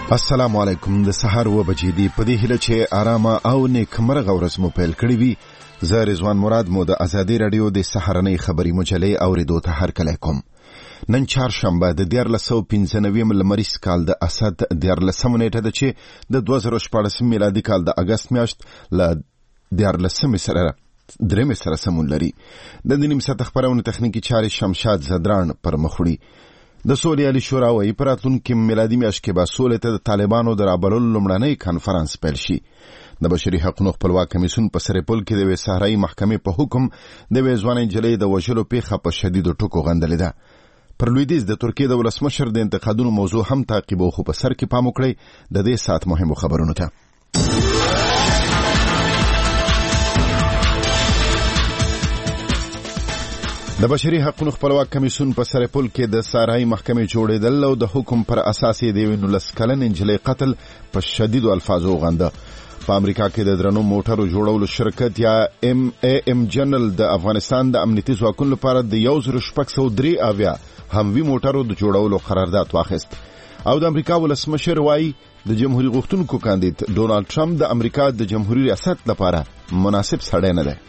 السلام علیکم. د سحر و بجې دی په دې هیله چې آرامه او نیکمرغه ورځ مو پیل کړی وي. زه رضوان مراد مو د ازادي رادیو د سحرنۍ خبري مجلې اوریدو ته هرکلی کوم. نن چهارشنبه د 1495 لمریز کال د اسد 14 نیټه ده چې د 2014 میلادي کال د اگست میاشت له 14 سره سمون لري. د نیم ساعت خبرونه تخنیکی چارې شمشاد زدران پر مخوړي. د سولې علی شورا وايي په راتلونکي میلادي میاشت کې به سولې ته د طالبانو د رابللو لومړنی کانفرنس پیل شي. د بشري حقوقو خپلواک کمیسیون په سرپل کې د صحرایي محکمې په حکم د ځوانې جلې د وژلو پیښه په شدیدو ټکو غندلې ده. پر لویدیځ د ترکیې د ولسمشر د انتقادونو موضوع هم تعقیبو، خو په سر کې پام وکړئ د دې ساعت مهمو خبرونو ته. د بشري حقوقو خپلواک کمیسیون په سرپل کې د صحرایي محکمې جوړېدل او د حکم پر اساس د 19 کلن نجلۍ قتل په شدیدو الفاظو غنده. په امریکا کې د درنو موټرو جوړولو شرکت یا MAM جنرال د افغانستان د امنیتي ځواکونو لپاره د 1603 هموي موټرو د جوړولو قرارداد واخیست. او د امریکا ولسمشر وايي د جمهوریت غوښتونکو کاندید ډونالد ټرمپ د امریکا د جمهوریت ریاست لپاره مناسب سړی نه دی.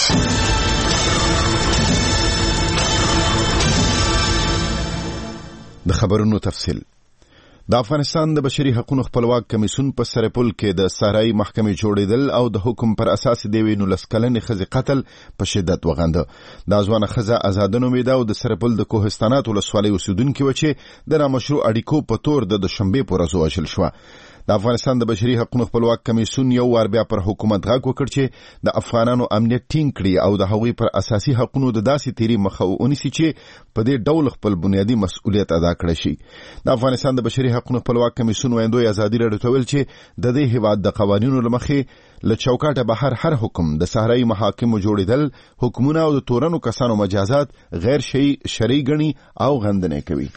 د خبرونو تفصیل. د افغانستان د بشري حقوقو خپلواک کمیسیون په سرپل کې د صحرایي محکمې جوړېدل او د حکم پر اساس د 19 کلنې ښځې قتل په شدت وغنده. د ځوانه ښځه آزاده نومیده او د سرپل د کوهستانات ولسوالۍ اوسیدونکې وه چې د نامشروع اړیکو په تور د دوشنبې په ورځ ووژل شوه. د افغانستان د بشري حقوقو خپلواک کمیسیون یو وار بیا پر حکومت غږ وکړ چې د افغانانو امنیت ټینګ کړي او د هغوی پر اساسي حقوقو د داسې تیری مخه ونیسي چې په دې ډول خپل بنیادی مسؤلیت ادا کړي شي. د افغانستان د بشري حقوقو خپلواک کمیسیون ویندوی ازادي رادیو ته ویل چې د دې هیواد د قوانینو لمخې له چوکاټه بهر هر حکم د صحرایي محاکمو جوړېدل، حکمونه او د تورنو کسانو مجازات غیر شرعي ګڼي او غندنه کوي.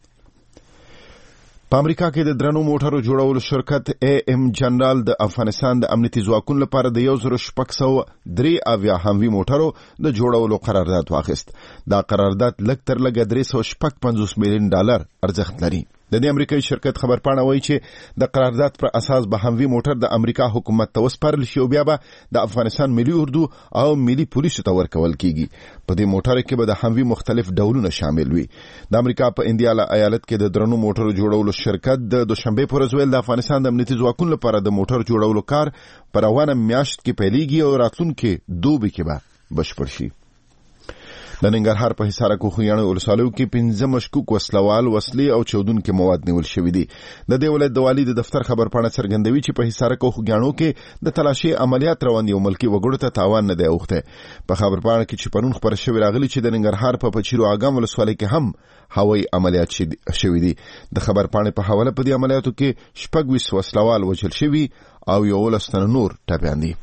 په امریکا کې د درنو موټرو جوړولو شرکت AM جنرال د افغانستان د امنیتي ځواکونو لپاره د 1603 هموي موټرو د جوړولو قرارداد واخیست. دا قرارداد لږ تر لږه $355 میلیون ارزښت لري. د دې امریکایي شرکت خبرپاڼه وایي چې د قرارداد پر اساس به هموي موټر د امریکا حکومت ته وسپارل شي او بیا به د افغانستان ملي اردو او ملي پولیسو ته ورکول کیږي. په دې موټر کې به د هموي مختلف ډولونه شامل وي. د امریکا په اندیالا ایالت کې د درنو موټرو جوړولو شرکت د دوشنبه په ورځ ویل د افغانستان د امنیتي ځواکونو لپاره د موټر جوړولو کار په روانه میاشت کې پیلېږي او راتلونکي دوبي کې به بشپړ شي. د ننګرهار په حصار کوخیانو ولسوالۍ کې 15 مشکوک وسلوال، وسلې او چودونکي مواد نیول شوي دي. د دې ولایت د والي د دفتر خبرپاڼه څرګندوي چې په حصار کوخیانو کې د تلاشي عملیات روان دي او ملکی وګړو ته تاوان نه دی اوخته. په خبرپاڼه کې چې پرون خبر شوی راغلی چې د ننګرهار په پچیرو اګام ولسوالۍ کې هم هوایي عملیات شوي دي. د خبرپاڼې په حواله په دې عملیاتو کې 26 وسلوال وژل شوي او 11 تن نور ټپیان دي.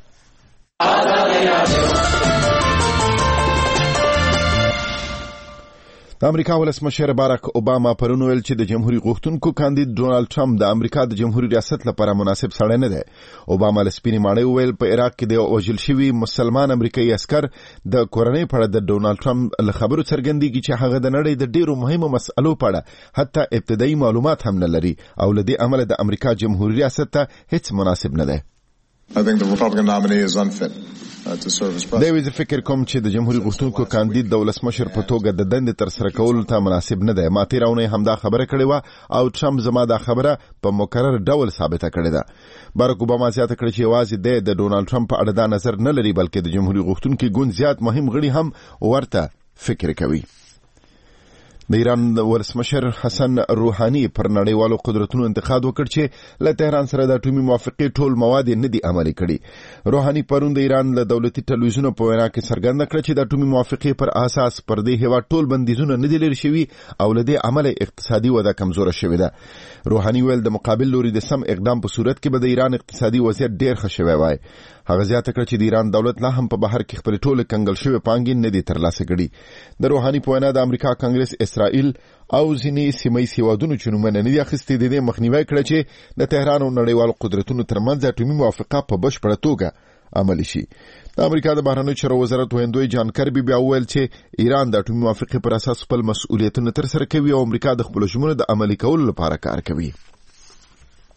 د امریکا ولسمشر باراک اوباما پرون ویل چې د جمهوریت غوښتونکو کاندید ډونالد ټرمپ د امریکا د جمهوریت ریاست لپاره مناسب سړی نه دی. اوباما لسپینې ماڼۍ ویل په عراق کې د وژل شوي مسلمان امریکایي عسکر د کورنۍ په اړه د ډونالد ټرمپ له خبرو څرګندېږي چې هغه د نړۍ د ډیرو مهمو مسألو په اړه حتی ابتدایي معلومات هم نه لري او له دې امله د امریکا جمهوریت ریاست ته هیڅ مناسب نه دی. I think the Republican nominee is unfit. د فکر کوم چې د جمهوریت غوښتونکو کاندید د ولسمشر په توګه د دندې تر سره کولو ته مناسب نه دی. ما تیراونه همدا خبره کړې و او ټرمپ زما دا خبره په مکرر ډول ثابته کړې ده. باراک اوباما زیاته کړې چې یوازې د ډونالد ټرمپ په اړه دا نظر نه لري بلکې د جمهوریت غوښتونکو ګوند زیات مهم غړي هم ورته فکر کوي. د ایران ولسمشر حسن روحاني پر نړیوالو قدرتونو انتقاد وکړ چې له تهران سره د اټومي موافقې ټول مواد نه دي عملي کړي. روحاني پرون د ایران له دولتي ټلویزیون په وینا کې څرګنده کړه چې د اټومي موافقې پر اساس پر دې هیواد ټول بندیزونه نه دي لري شوي او له دې عمله اقتصادي وده کمزوره شوې ده. روحاني ویل د مقابل لوري د سم اقدام په صورت کې به د ایران اقتصادي وضعیت ډیر ښه شوی وای. هغه زیاته کړه چې د ایران دولت لا هم په بهر کې خپل ټول کنګل شوی پانګې نه دي ترلاسه کړي. د روحاني په وینا د امریکا کانګرس، اسرائیل او ځینې سیمه ییز هیوادونو چې نومونه نه دي اخیستي د دې مخنیوي کړی چې د تهران او نړیوالو قدرتونو ترمنځ اټومي موافقه په بشپړه توګه عملي شي. د امریکا د بهرنیو چارو وزارت ویندوی جان کربي بیا وویل چې ایران د اټومي موافقې پر اساس خپل مسؤلیتونه ترسره کوي او امریکا د خپل ژمنو د عملي کولو لپاره کار کوي.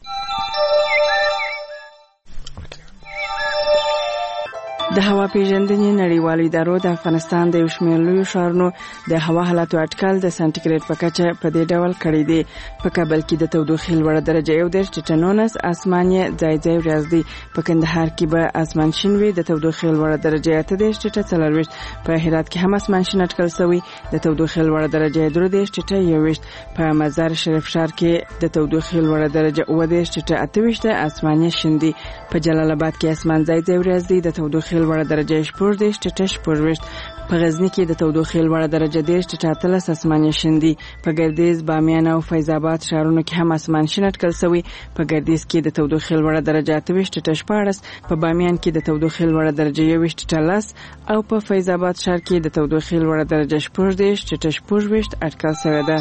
د هوا پیژندنې نړیوالو ادارو د افغانستان د یو شمېر لویو ښارونو د هوا حالاتو اټکل د سانتیګریډ په کچه په دې ډول کړی دی. په کابل کې د تودوخې لوړه درجه 1.19 اسمان یې ځای ځای ورځ دی. په کندهار کې به اسمان شین وي. د تودوخې لوړه درجه 8.40. په هرات کې هم اسمان شین اټکل شوی. د تودوخې لوړه درجه 3.21. په مزار شریف ښار کې د تودوخې لوړه درجه 9.28 اسمان یې شین دی. په جلال آباد کې اسمان ځای ځای ورځ دی. د تودوخې لوړه درجه 4.4. په غزنی کې د تودوخې لوړه درجه 10.13 اسمان شین دی. په ګردیز، بامیان او فیض آباد ښارونو کې هم اسمان شین اټکل شوی. په ګردیز کې د تودوخې لوړه درجه 28.14. په بامیان کې د تودوخې لوړه درجه 21.10 او په فیض آباد ښار کې د تودوخې لوړه درجه 14.14 اټکل شوی ده.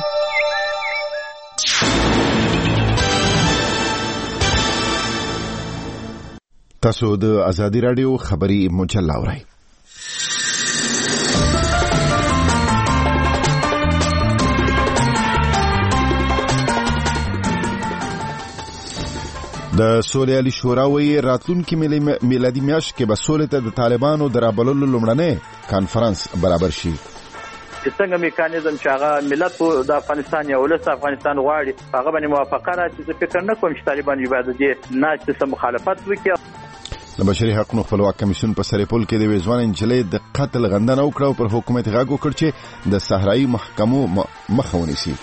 تاسو د ازادي رادیو خبری مجله اورئ. د سولې علی شورا وی راتلونکي میلادي میاشت کې به سولې ته د طالبانو د رابللو لومړنی کانفرنس برابر شي. څنګه میکانیزم چې هغه ملت د افغانستان یا ولس افغانستان غواړي هغه باندې موافقه راځي. زه فکر نه کوم چې طالبان یې باید د نه څه مخالفت وکړي. د بشري حقوقو خپلواک کمیسیون په سرپل کې د ویزوان انجلۍ د قتل غندنه وکړه او پر حکومت غږ وکړ چې د صحرایي محکمو مخه ونیسي.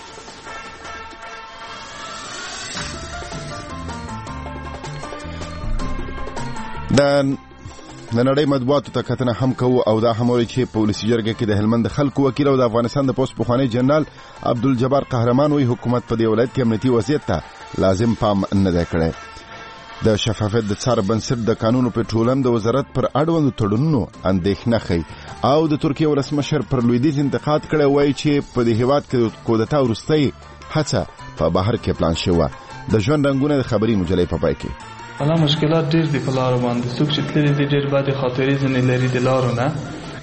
د نړۍ مطبوعاتو ته کتنه هم کوو او دا هم وایي چې په ولسي جرګه کې د هلمند خلکو وکیل او د افغانستان د پوسټ پخوانی جنرال عبدالجبار قهرمان وی حکومت په دې ولایت کې امنیتي وضعیت ته لازم پام نه دی کړی. د شفافیت د څار بنسټ د قانون پټرولم د وزارت پر اړوند تړونونو اندېښنه ښيي او د ترکیه ولسمشر پر لویدیځ انتقاد کړی وایي چې په دې هیواد کې کودتا وروستۍ هڅه په بهر کې پلان شوه. د ژوند رنګونه د خبري مجلې په پای کې حالا مشکلات ډېر دي په لارو باندې. څوک چې تللي دي ډېر بدې خاطرې ځینې لري د لارو نه.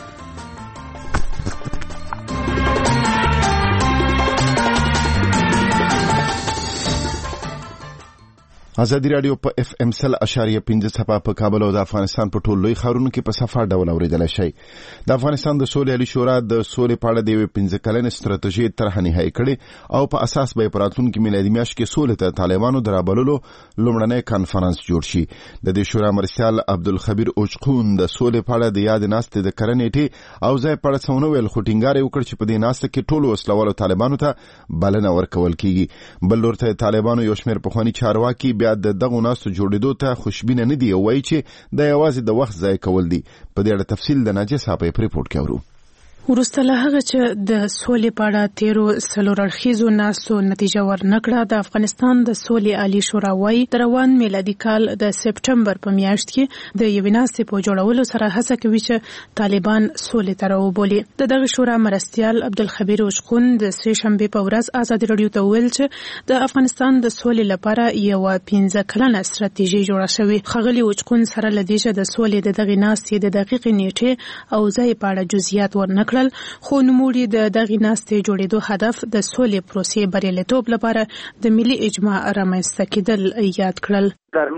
ازادي رادیو په اف ام 100.5 صفه په کابل او د افغانستان په ټولو لوی ښارونو کې په صفه ډول اوریدل شي. د افغانستان د سولې علی شورا د سولې په اړه د 15 کلنې ستراتیژي طرح نهایی کړي او په اساس به پراتونکو میلادي میاشت کې سولې ته طالبانو درابللو لومړنی کانفرنس جوړ شي. د دې شورا مرستیال عبدالخبیر اوچقون د سولې په اړه د یاد ناستې د کرنېټي او ځای په اړه څونه ویل خو ټینګار وکړ چې په دې ناسته کې ټولو وسلوالو طالبانو ته بلنه ورکول کیږي. بل لورته طالبانو یو شمېر پخوانی چارواکي بیا د دغه ناسو جوړېدو ته خوشبینه نه دی او وایي چې د یوازې د وخت ضایع کول دي. په دې اړه تفصیل د ناجیه صاحب په ریپورت کې اورو. وروسته له هغه چې د سولې په اړه تیرو څلور اړخیزو ناستو نتیجه ورنکړه، د افغانستان د سولې عالی شورا وايي د روان میلادي کال د سپټمبر په میاشت کې د یوې ناستې په جوړولو سره هڅه کوي چې طالبان سولې ته راوبولي. د دغه شورا مرستیال عبدالخبیر اوچقون د سه شنبې په ورځ ازادي رادیو ته ویل چې د افغانستان د سولې لپاره یو 15 کلنه ستراتیژي جوړه شوې. ښاغلي اوچقون سره لدې چې د سولې د دغې ناستې د دقیقې نیټې او ځای په اړه جزئیات ورنکړل، خو نوموړي د دغې ناستې جوړېدو هدف د سولې پروسې بریالیتوب لپاره د ملي اجماع رامنځته کېدل یاد کړل.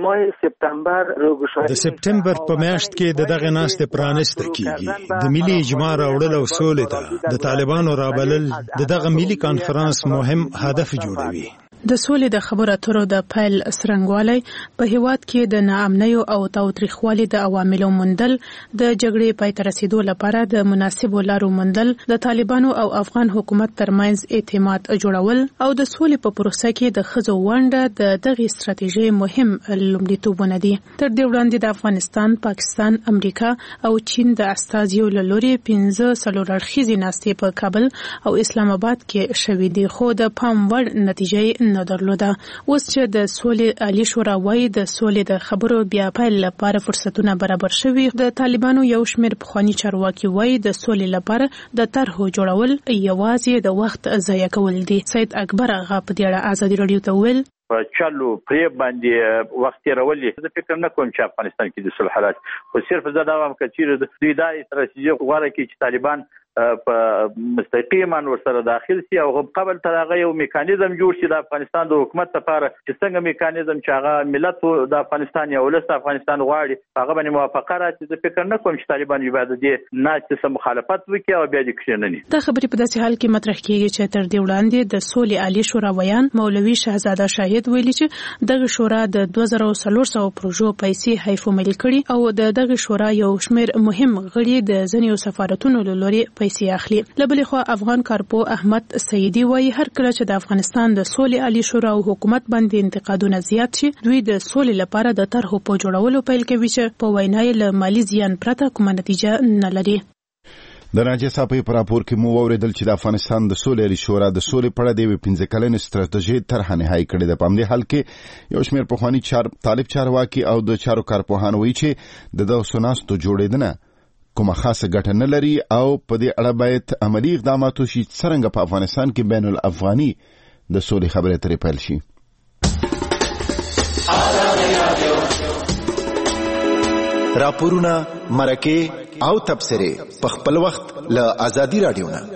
د سپټمبر په میاشت کې د دغه ناستې پرانیسته کیږي. د ملي اجماع راوړل او سولې ته د طالبانو رابلل د دغه ملي کانفرنس مهم هدف جوړوي. د سولې د خبرو اترو د پیل څرنګوالی په هیواد کې د ناامنیو او تاوتریخوالي د عواملو موندل، د جګړې پای ته رسیدو لپاره د مناسبو لارو موندل، د طالبانو او افغان حکومت ترمنځ اعتماد جوړول او د سولې په پروسه کې د ښځو ونډه د دغې ستراتیژۍ مهم لومړیتوبونه دي. تر دې وړاندې د افغانستان، پاکستان، امریکا او چین د استازیو له لوري 15 څلور اړخیزې ناستې په کابل او اسلام آباد کې شوې دي، خو د پام وړ نتیجه نه درلوده. اوس چې د سولې عالی شورا وايي د سولې د خبرو بیا پیل لپاره فرصتونه برابر شوي، د طالبانو یو شمېر پخواني چارواکي وايي د سولې لپاره د طرحو جوړول یوازې د وخت ضایع کول دي. سید اکبر هغه په دې اړه ازادي رادیو ته ویل چلو پرې باندې وخت تیرولې. زه فکر نه کوم چې افغانستان کې د صلح حالات خو صرف زه دا وایم چې دوی دا ستراتیژي غوړه کې چې طالبان په مستقیما ورسره داخل شي او قبل تر هغه یو میکانیزم جوړ شي د افغانستان د حکومت لپاره چې څنګه میکانیزم چې هغه ملت د افغانستان یا ولس افغانستان غواړي هغه باندې موافقه راځي. زه فکر نه کوم چې طالبان یوازې دې نه چې مخالفت وکړي او بیا دې کښېنني. دا خبرې په داسې حال کې مطرح کیږي چې تر دې وړاندې د سولې عالی شورا ویان مولوي شهزاده شاهد ویلي چې دغه شورا د 2400 پروژو پیسې حیف عملي کړي او دغه شورا یو شمېر مهم غړي د ځینو سفارتونو له لوري پیسې اخلي. لبلې خو افغان کارپو احمد سیدی وایي هر کله چې د افغانستان د سولې عالی شورا او حکومت باندې انتقادونه زیات شي دوی د سولې لپاره د طرحو په جوړولو پیل کوي چې په وینا یې له مالي زیان پرته کومه نتیجه نه لري. د ناجیه صاحب په راپور کې مو اوریدل چې د افغانستان د سولې عالی شورا د سولې په اړه د 15 کلنې ستراتیژي طرح نهایی کړې ده. په همدې حال کې یو شمېر پخواني طالب چارواکي او د چارو کارپوهان وایي چې د سوناستو جوړېدنه کومه خاصه ګټه نه لري او په دې اړه باید عملی اقدامات وشي څرنګه په افغانستان کې بین الافغاني د سولې خبرې ترې پیل شي. راپورونه مرکه او تبصره په خپل وخت له ازادي رادیو نه.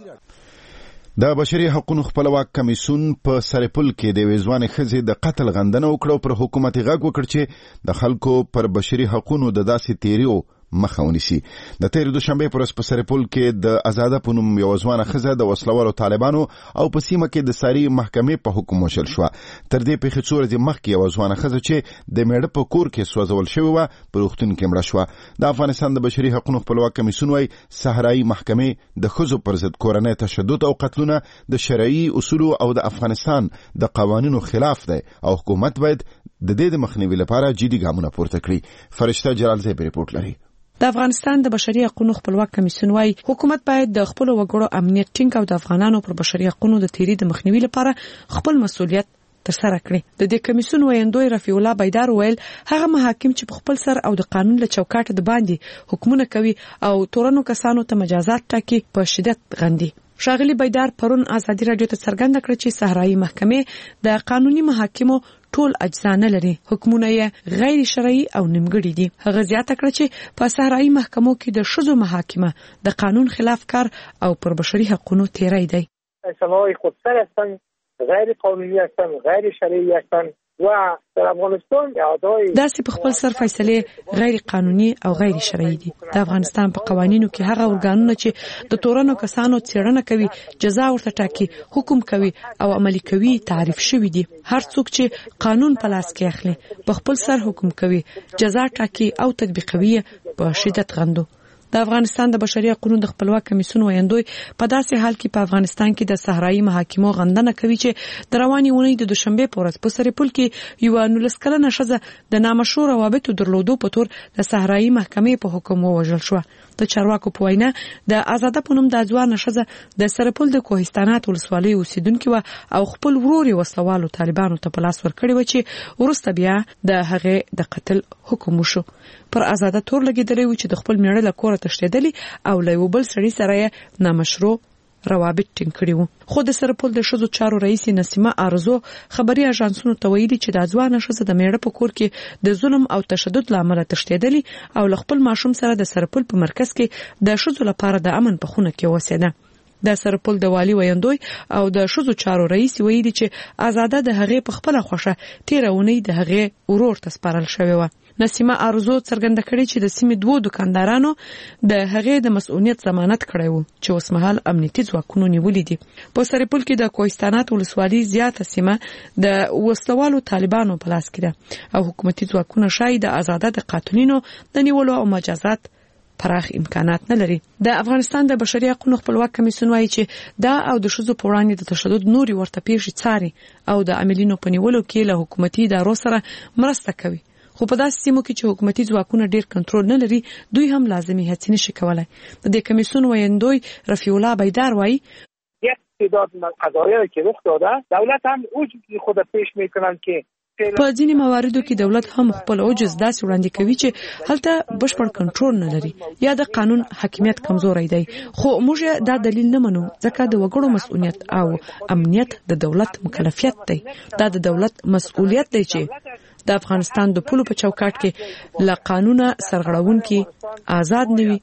د بشري حقوقو خپلواک کمیسیون په سرپل کې د ویزوان خزې د قتل غندنه وکړه پر حکومت غږ وکړ چې د خلکو پر بشري حقوقو د داسې تیریو مخه ونیسي. د تیر دوشنبه پر په سرپل کې د آزاده پونم یو ځوان خزه د وسلوالو طالبانو او په سیمه کې د ساری محکمې په حکم وشل شو. تر دې په خڅور د مخ کې یو ځوان خزه چې د میړه په کور کې سوځول شوی و په وختون کې مړ شو. د افغانستان د بشري حقوقو خپلواک کمیسیون وايي صحرایي محکمې د خزو پر ضد کورنۍ تشدد او قتلونه د شرعي اصول او د افغانستان د قوانینو خلاف دی او حکومت باید د دې مخنیوي لپاره جدي ګامونه پورته کړي. فرشته جلال زیب ریپورت لري. د افغانستان د بشري حقوقو خپلواک کمیسیون وايي حکومت باید د خپل وګړو امنیت ټینګ او د افغانانو پر بشري حقوقو د تیری د مخنیوي لپاره خپل مسؤلیت ترسره کړي. د دې کمیسیون ویاندوی رفیع الله بیدار ویل هغه محاکم چې په خپل سر او د قانون له چوکاټ د باندې حکمونه کوي او تورنو کسانو ته مجازات ټاکي په شدت غندي. ښاغلي بیدار پرون ازادي رادیو ته څرګنده کړه چې صحرایي محکمې د قانوني محاکمو ټول اجزا نه لري، حکمونه یې غیر شرعي او نیمګړي دي. هغه زیاته کړه چې په صحرایي محکمو کې د ښځو محاکمه د قانون خلاف کار او پر بشري حقوقو تیری دی. فیصله‌های خودسر هستند، غیر قانونی هستند، غیر شرعی هستند و در افغانستان داسې په خپل سر فیصله غیر قانوني او غیر شرعي دي. د افغانستان په قوانینو کې هغه ورګانونه چې د تورنو کسانو څېړنه کوي، جزا ورته ټاکي، حکم کوي او عملي کوي تعریف شوی دي. هر څوک چې قانون په لاس کې اخلي په خپل سر حکم کوي، جزا ټاکي او تطبیقوي په شدت غندو. د افغانستان د بشري حقوقو د خپلواک کمیسیون ویاندوی په داسې حال کې په افغانستان کې د صحرایي محاکمو غندنه کوي چې د رواني اونۍ د دوشنبه په ورځ په سرپل کې یو 19 کلنه ښځه د نامشروع روابطو درلودو په تور د صحرایي محکمې په حکم ووژل شو. د چارواکو په وینا د آزاده پونم د ځوان ښځه د سرپل د کوهستانات ولسوالۍ اوسیدونکو او خپل ورور وسوالو طالبانو ته په لاس ورکړی و چې ورسته بیا د هغه د قتل حکم وشو. پر آزاده تور لګیدلی و چې د خپل میړه له کوره تښتېدلی او له یو بل سړي سره یې نامشروع روابط ټینګ کړي وو. خو د سرپل د ښځو چارو رئیس نسیمه ارزو خبري اژانسونو ته ویلي چې د ځوان ښځه د میړه په کور کې د ظلم او تشدد لامل تښتېدلی او له خپل ماشوم سره د سرپل په مرکز کې د ښځو لپاره د امن په خونه کې اوسېده. د سرپل د والی ویاندوی او د ښځو چارو رئیس ویلي چې آزاده د هغې په خپله خوښه تیرونی د هغې ورور ته سپارل شوی و. نسیمه ارزو څرګنده کړې چې د سیمې دوه دکاندارانو د هغې د مسؤلیت ضمانت کړی و چې اوسمهال امنیتي ځواکونو نیولې دي. په سرپل کې د کوهستانات ولسوالۍ زیاته سیمه د وسلوالو طالبانو په لاس کې ده او حکومتي ځواکونه شاید د آزاده د قاتلینو د نیولو او مجازات پراخ امکانات نه لري. د افغانستان د بشري حقوقو خپلواک کمیسیون وايي چې دا او د ښځو په وړاندې د تشدد نوري ورته پیښې څاري او د عاملینو په نیولو کې له حکومتي ادارو سره مرسته کوي. خو په داسې سیمو کې چې حکومتي ځواکونه ډیر کنټرول نه لري دوی هم لازمي هڅې نشي کولای. د دې کمیسیون ویاندوی رفیع الله بیدار وایي یک تعداد قضایایی که رخ داده دولت هم اوجی خود پیش میکنن که په ځینې مواردو کې دولت هم خپل عجز داسې وړاندې کوي چې هلته بشپړ کنټرول نه لري یا د قانون حاکمیت کمزوري دی. خو موږ دا دلیل نه منو ځکه د وګړو مسؤلیت او امنیت د دولت مکلفیت دی. دا د دولت مسؤلیت دی چې د افغانستان د پولو په چوکاټ کې له قانونه سرغړونکي آزاد نوي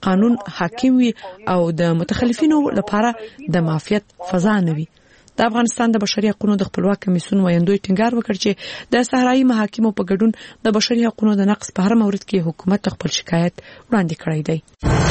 قانون حاکم وي او د متخلفینو لپاره د معافیت فضا نه وي. د افغانستان د بشري حقوقو د خپلواک کمیسیون ویاندوی ټینګار وکړ چې د صحرایي محاکمو په ګډون د بشري حقوقو د نقض په هر مورد کې حکومت خپل شکایت وړاندې کړی دی.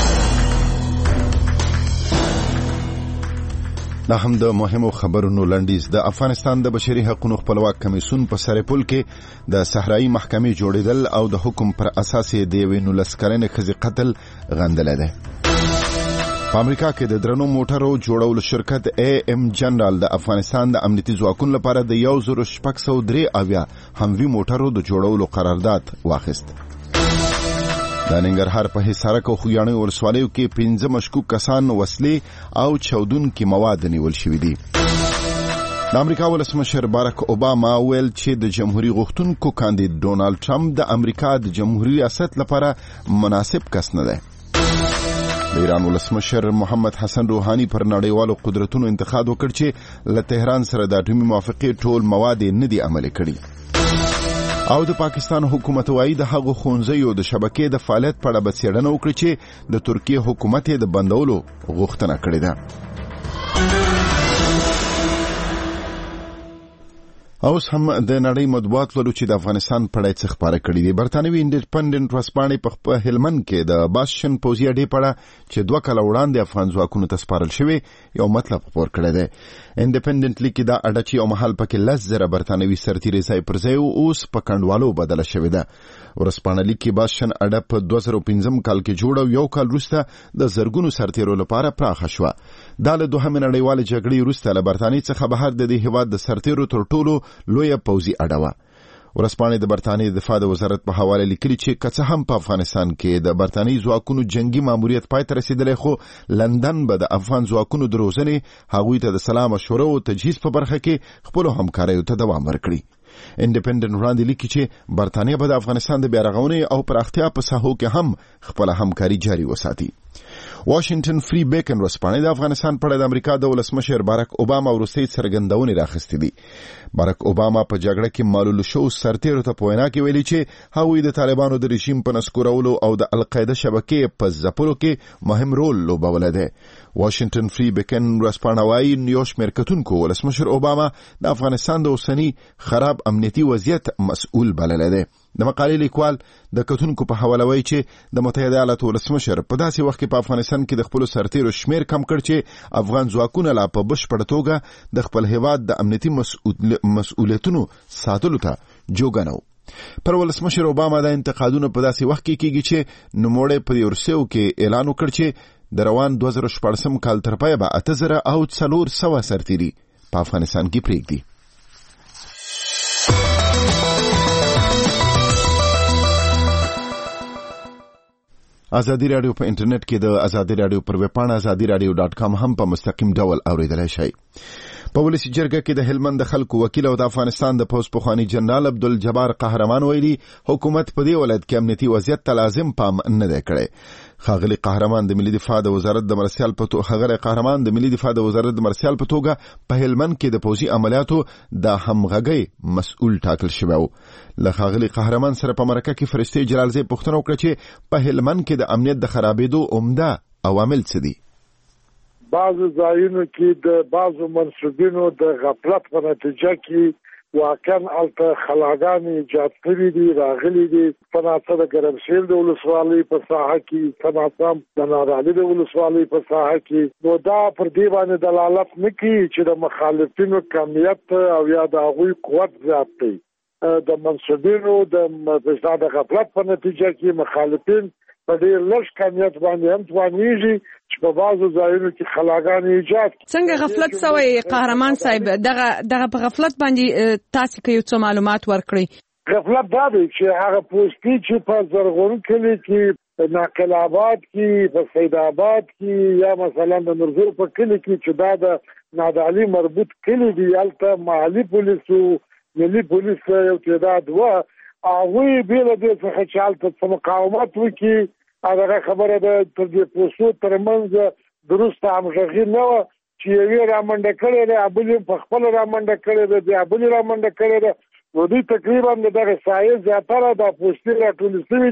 دا هم د مهمو خبرونو لنډیز. د افغانستان د بشري حقوقو خپلواک کمیسیون په سرپل کې د صحرایي محکمې جوړیدل او د حکم پر اساس د یوې 19 کلنې ښځې قتل غندل دی. په امریکا کې د درنو موټرو جوړولو شرکت AM جنرال د افغانستان د امنیتي ځواکونو لپاره د 1603 هموي موټرو د جوړولو قرارداد واخیست. د ننګرهار په حصارک او خویاڼي ولسوالیو کې 15 مشکوک کسان وسلې او چاودونکي مواد نیول شوي دي. د امریکا ولسمشر باراک اوباما ویل چې د جمهوریت غوښتونکو کاندید ډونالد ټرمپ د امریکا د جمهوریت ریاست لپاره مناسب کس نه دی. د ایران ولسمشر محمد حسن روحانی پر نړیوالو قدرتونو انتقاد وکړ چې له تهران سره د اټومي موافقې ټول مواد نه دي عملي کړي. او د پاکستان حکومت وايي د هغو ښوونځیو د شبکې د فعالیت په اړه به څېړنه وکړي چې د ترکیې حکومت یې د بندولو غوښتنه کړې ده. اوس هم د نړۍ مطبوعات لرو چې د افغانستان په اړه څه خبره کړې دي. برتانوي انډیپندنت ورځپاڼې په هلمند کې د باسشن پوځي اډې په اړه چې 2 کاله وړاندې افغان ځواکونو ته سپارل شوی یو مطلب خپور کړی دی. انډیپندنت لیکي دا اډه چې یو مهال پکې 10,000 برتانوي سرتیري ځای پر ځای اوس په کندوالو بدله شوې ده. ورځپاڼه لیکي باسشن اډه په 2015 کال کې جوړه او یو کال وروسته د زرګونو سرتیرو لپاره پراخه شوه. دا له دوهمې نړیوالې جګړې وروسته له برتانیې څخه بهر د دې هېواد د سرتیرو تر ټولو لویه پوځي اډه وه. ورځپاڼې د برتانیې د دفاع د وزارت په حواله لیکلي چې که څه هم په افغانستان کې د برتانیې ځواکونو جنگي ماموریت پای ته رسیدلی خو لندن به د افغان ځواکونو د روزنې هغوی ته د سلا مشوره او تجهیز په برخه کې خپلو همکاریو ته دوام ورکړي. انډیپندنت وړاندې لیکي چې برتانیه به د افغانستان د بیارغونې او پراختیا په ساحو کې هم خپله همکاري جاري وساتي. واشنگټن فری بیکن ورځپاڼې د افغانستان په اړه د امریکا د ولسمشر باراک اوباما وروستۍ څرګندونې راخیستې دي. باراک اوباما په جګړه کې معلول شو سرتیرو ته په وینا کې ویلي چې هغوی د طالبانو د رژیم په نسکورولو او د القاعده شبکې په ځپلو کې مهم رول لوبولی دی. واشنگټن فری بیکن ورځپاڼه وايي یو شمېر کتونکو ولسمشر اوباما د افغانستان د اوسني خراب امنیتي وضعیت مسؤل بللی دی. د مقالې لیکوال د کتونکو په حواله وایي چې د متحده ایالاتو ولسمشر په داسې وخت کې په افغانستان کې د خپلو سرتیرو شمېر کم کړ چې افغان ځواکونه لا په بشپړه توګه د خپل هېواد د امنیتي مسؤلیتونو ساتلو ته جوګه نه و. پر ولسمشر اوباما د انتقادونو په داسې وخت کې کېږي چې نوموړی په یورسیو کې اعلان وکړ چې د روان 2014 کال تر پایه به 8400 سرتیري په افغانستان کې پرېږدي. ازادي رادیو په انټرنیټ کې د ازادي رادیو پر ویب پاڼه azadiradio.com هم په مستقیم ډول اوریدلای شئ. په ولسی جرګه کې د هلمند د خلکو وکیل او د افغانستان د پوز پخوانی جنرال عبدالجبار قهرمان ویلي حکومت په دې ولایت کې امنیتي وضعیت ته لازم پام نه دی کړی. ښاغلی قهرمان د ملي دفاع د وزارت د مرسیال په توګه په هلمند کې د پوځي عملیاتو د همغږۍ مسؤل ټاکل شوی و. له ښاغلي قهرمان سره په مرکه کې فرشتې جلالزی پوښتنه وکړه چې په هلمند کې د امنیت د خرابېدو عمده عوامل څه دي. بعضو ځایونو کې د بعضو منصوبینو د غفلت په نتیجه کې واقعا الته خلاګانې ایجاد کړي دي راغلي دي. په ناڅه د ګرمسیل د ولسوالۍ په ساحه کې په ناڅه د نادعلي د ولسوالۍ په ساحه کې نو دا پر دې باندې دلالت نه کوي چې د مخالفینو کمیت او یا د هغوی قوت زیات دی. د منصوبینو د غفلت په نتیجه کې مخالفین په ډېر لږ کمیت باندې هم توانېږي چې په بعضو ځایونو کې خلاګانې ایجاد کړي. څنګه غفلت سوی قهرمان صاحب؟ دغه په غفلت باندې تاسو کې یو څه معلومات ورکړئ. غفلت دا دی چې هغه پوستي چې په زرغون کلي کې ناقل آباد کې په سید آباد کې یا مثلا د نورزور په کلي کې چې دا د نادعلي مربوط کلي دی هلته محلي پولیسو ملي پولیس یو تعداد و هغوی بیله دې څخه چې هلته څه مقاومت وکړي هغه خبره ده تر دې پوستو ترمنځ درسته همغږي نه وه چې یوې رامنډه کړې ده بلې په خپله رامنډه کړې ده بیا بلې رامنډه کړې ده نو دوی تقریبا د دغه سایه زیاتره دا پوستې راټولې شوي دي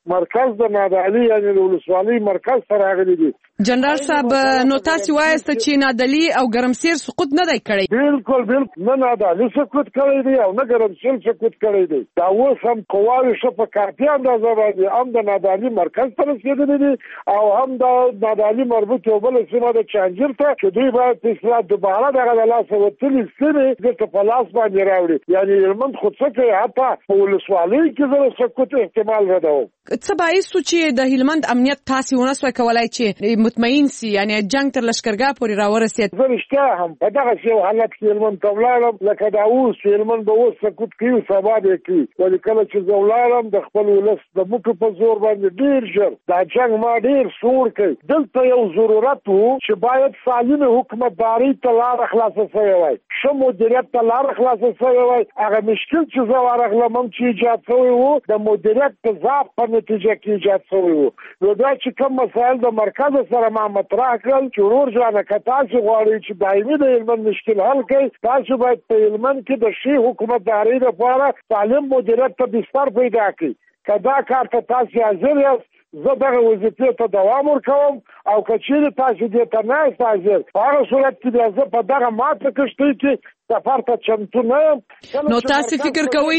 مرکز د نادعلي یعنی د ولسوالۍ مرکز ته راغلي دي. جنرال صاحب نو تاسو وایسته چې نادعلي او ګرمسیر سقوط نه دی کړی؟ بالکل نه نادعلي سقوط کړی دی او نه ګرمسیر سقوط کړی دی. دا اوس هم قواوې ښه په کافي اندازه باندې هم د نادعلي مرکز ته رسېدلي دي او هم د نادعلي مربوط یو بله سیمه د چانجیر ته چې دوی باید په اصلاح دوباره دغه د لاسه وتلي سیمې دلته په لاس باندې راوړي. یعنې هلمند خو څه کوي حتی په ولسوالۍ کې زه د سقوط احتمال ردوم. څه باعث و چې د هلمند امنیت تاسې ونه سوی کولی چې مطمئن سي یعنی جنگ تر لشکرګاه پورې راورسېد؟ زه رښتیا هم په دغسې یو حالت کې هلمند ته ولاړم لکه دا اوس چې هلمند به اوس سقوط کوي سبا به یې کوي. ولې کله چې زه ولاړم د خپل ولس د موټو په زور باندې ډېر ژر دا جنګ ما ډېر سوړ کړي. دلته یو ضرورت و چې باید سالمې حکومتدارۍ ته لاره خلاصه شوې وای، ښه مدیریت ته لاره خلاصه شوې وای. هغه مشکل چې زه ورغلم هم چې ایجاد شوی و د مدیریت تضاد په نتیجه کې ایجاد شوی و. نو دا چې کوم مسایل د مرکز سره ما مطرح کړل چې ورور جانه که تاسو غواړئ چې دایمي د هلمند مشکل حل کړئ، تاسو باید په هلمند کې د ښې حکومتدارۍ لپاره سالم مدیریت ته بستر پیدا کړئ. که دا کار ته تاسو حاضر یاست زه دغه وظیفې ته دوام ورکوم او که چیرې تاسو دې ته نه یاست حاضر په هغه صورت کې بیا زه په دغه ماته کښتۍ کې سفر ته چمتو نه یم. نو تاسو فکر کوئ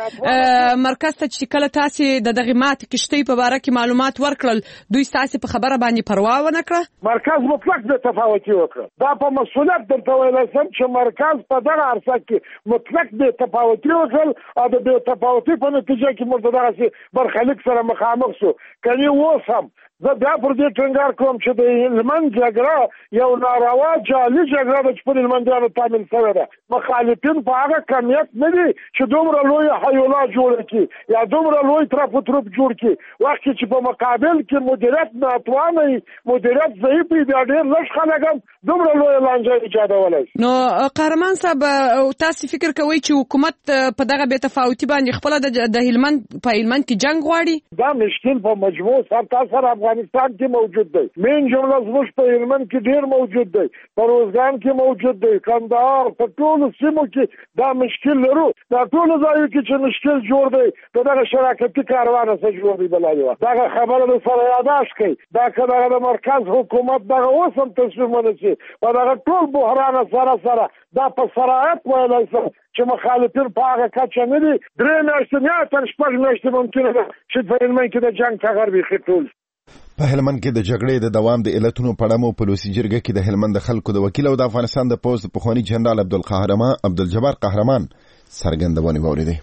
چې مرکز ته چې کله تاسو د دغه ماته کښتۍ په باره کې معلومات ورکړل دوی تاسو په خبره باندې پروا ونه کړه؟ مرکز مطلق د تفاوتي وکړه. دا په مسؤلیت درته ویلی سم چې مرکز په دغه عرصه کې مطلق د تفاوتي وکړل او د بې تفاوتي په نتیجه کې موږ دغسې برخلیک سره مخامخ شو. کني اوس هم زه بیا پر دې ټینګار کوم چې د هلمند جګړه یو ناروا جعلي جګړه ده چې پر هلمندیانو تامین شوې ده. مخالفین په هغه کمیت نه دي چې دومره لوی حیولا جوړه کړي یا دومره لوی ترپ و تروپ جوړ کړي، وخت چې په مقابل کې مدیریت ناتوانه وي، مدیریت ضعیف وي، بیا ډېر لږ خلک هم دومره لویه لانجه ایجادولی شي. نو قهرمان صاحب تاسو فکر کوئ چې حکومت په دغه بې تفاوتي باندې خپله د هلمند په هلمند کې جنګ غواړي؟ دا مشکل په مجموع سرتاسر افغانستان کې موجود دی. مین جمله زموږ په هلمند کې ډېر موجود دی، په روزګان کې موجود دی، کندهار، په ټولو سیمو کې دا مشکل لرو. دا ټولو ځایو کې چې مشکل جوړ دی د دغه شراکتي کاروانه څه جوړ دی بلایوه. دغه خبره د سره یاداشت کوي. دا که دغه د مرکز حکومت دغه اوس هم تصمیم ونیسي په دغه ټول بحران سره دا په صراحت ویلی سم چې مخالفین په هغه کچه نه دي. 3 میاشتې یا تر 6 میاشتې ممکنه ده چې په هلمند کې د جنګ ټغر بیخي ټول. په هلمند کې د جګړې د دوام د علتونو په اړه مو په لوسی جرګه کې د هلمند د خلکو د وکیل او د افغانستان د پوز د پخوانی جنرال عبدالجبار قهرمان څرګندونې واوریدې.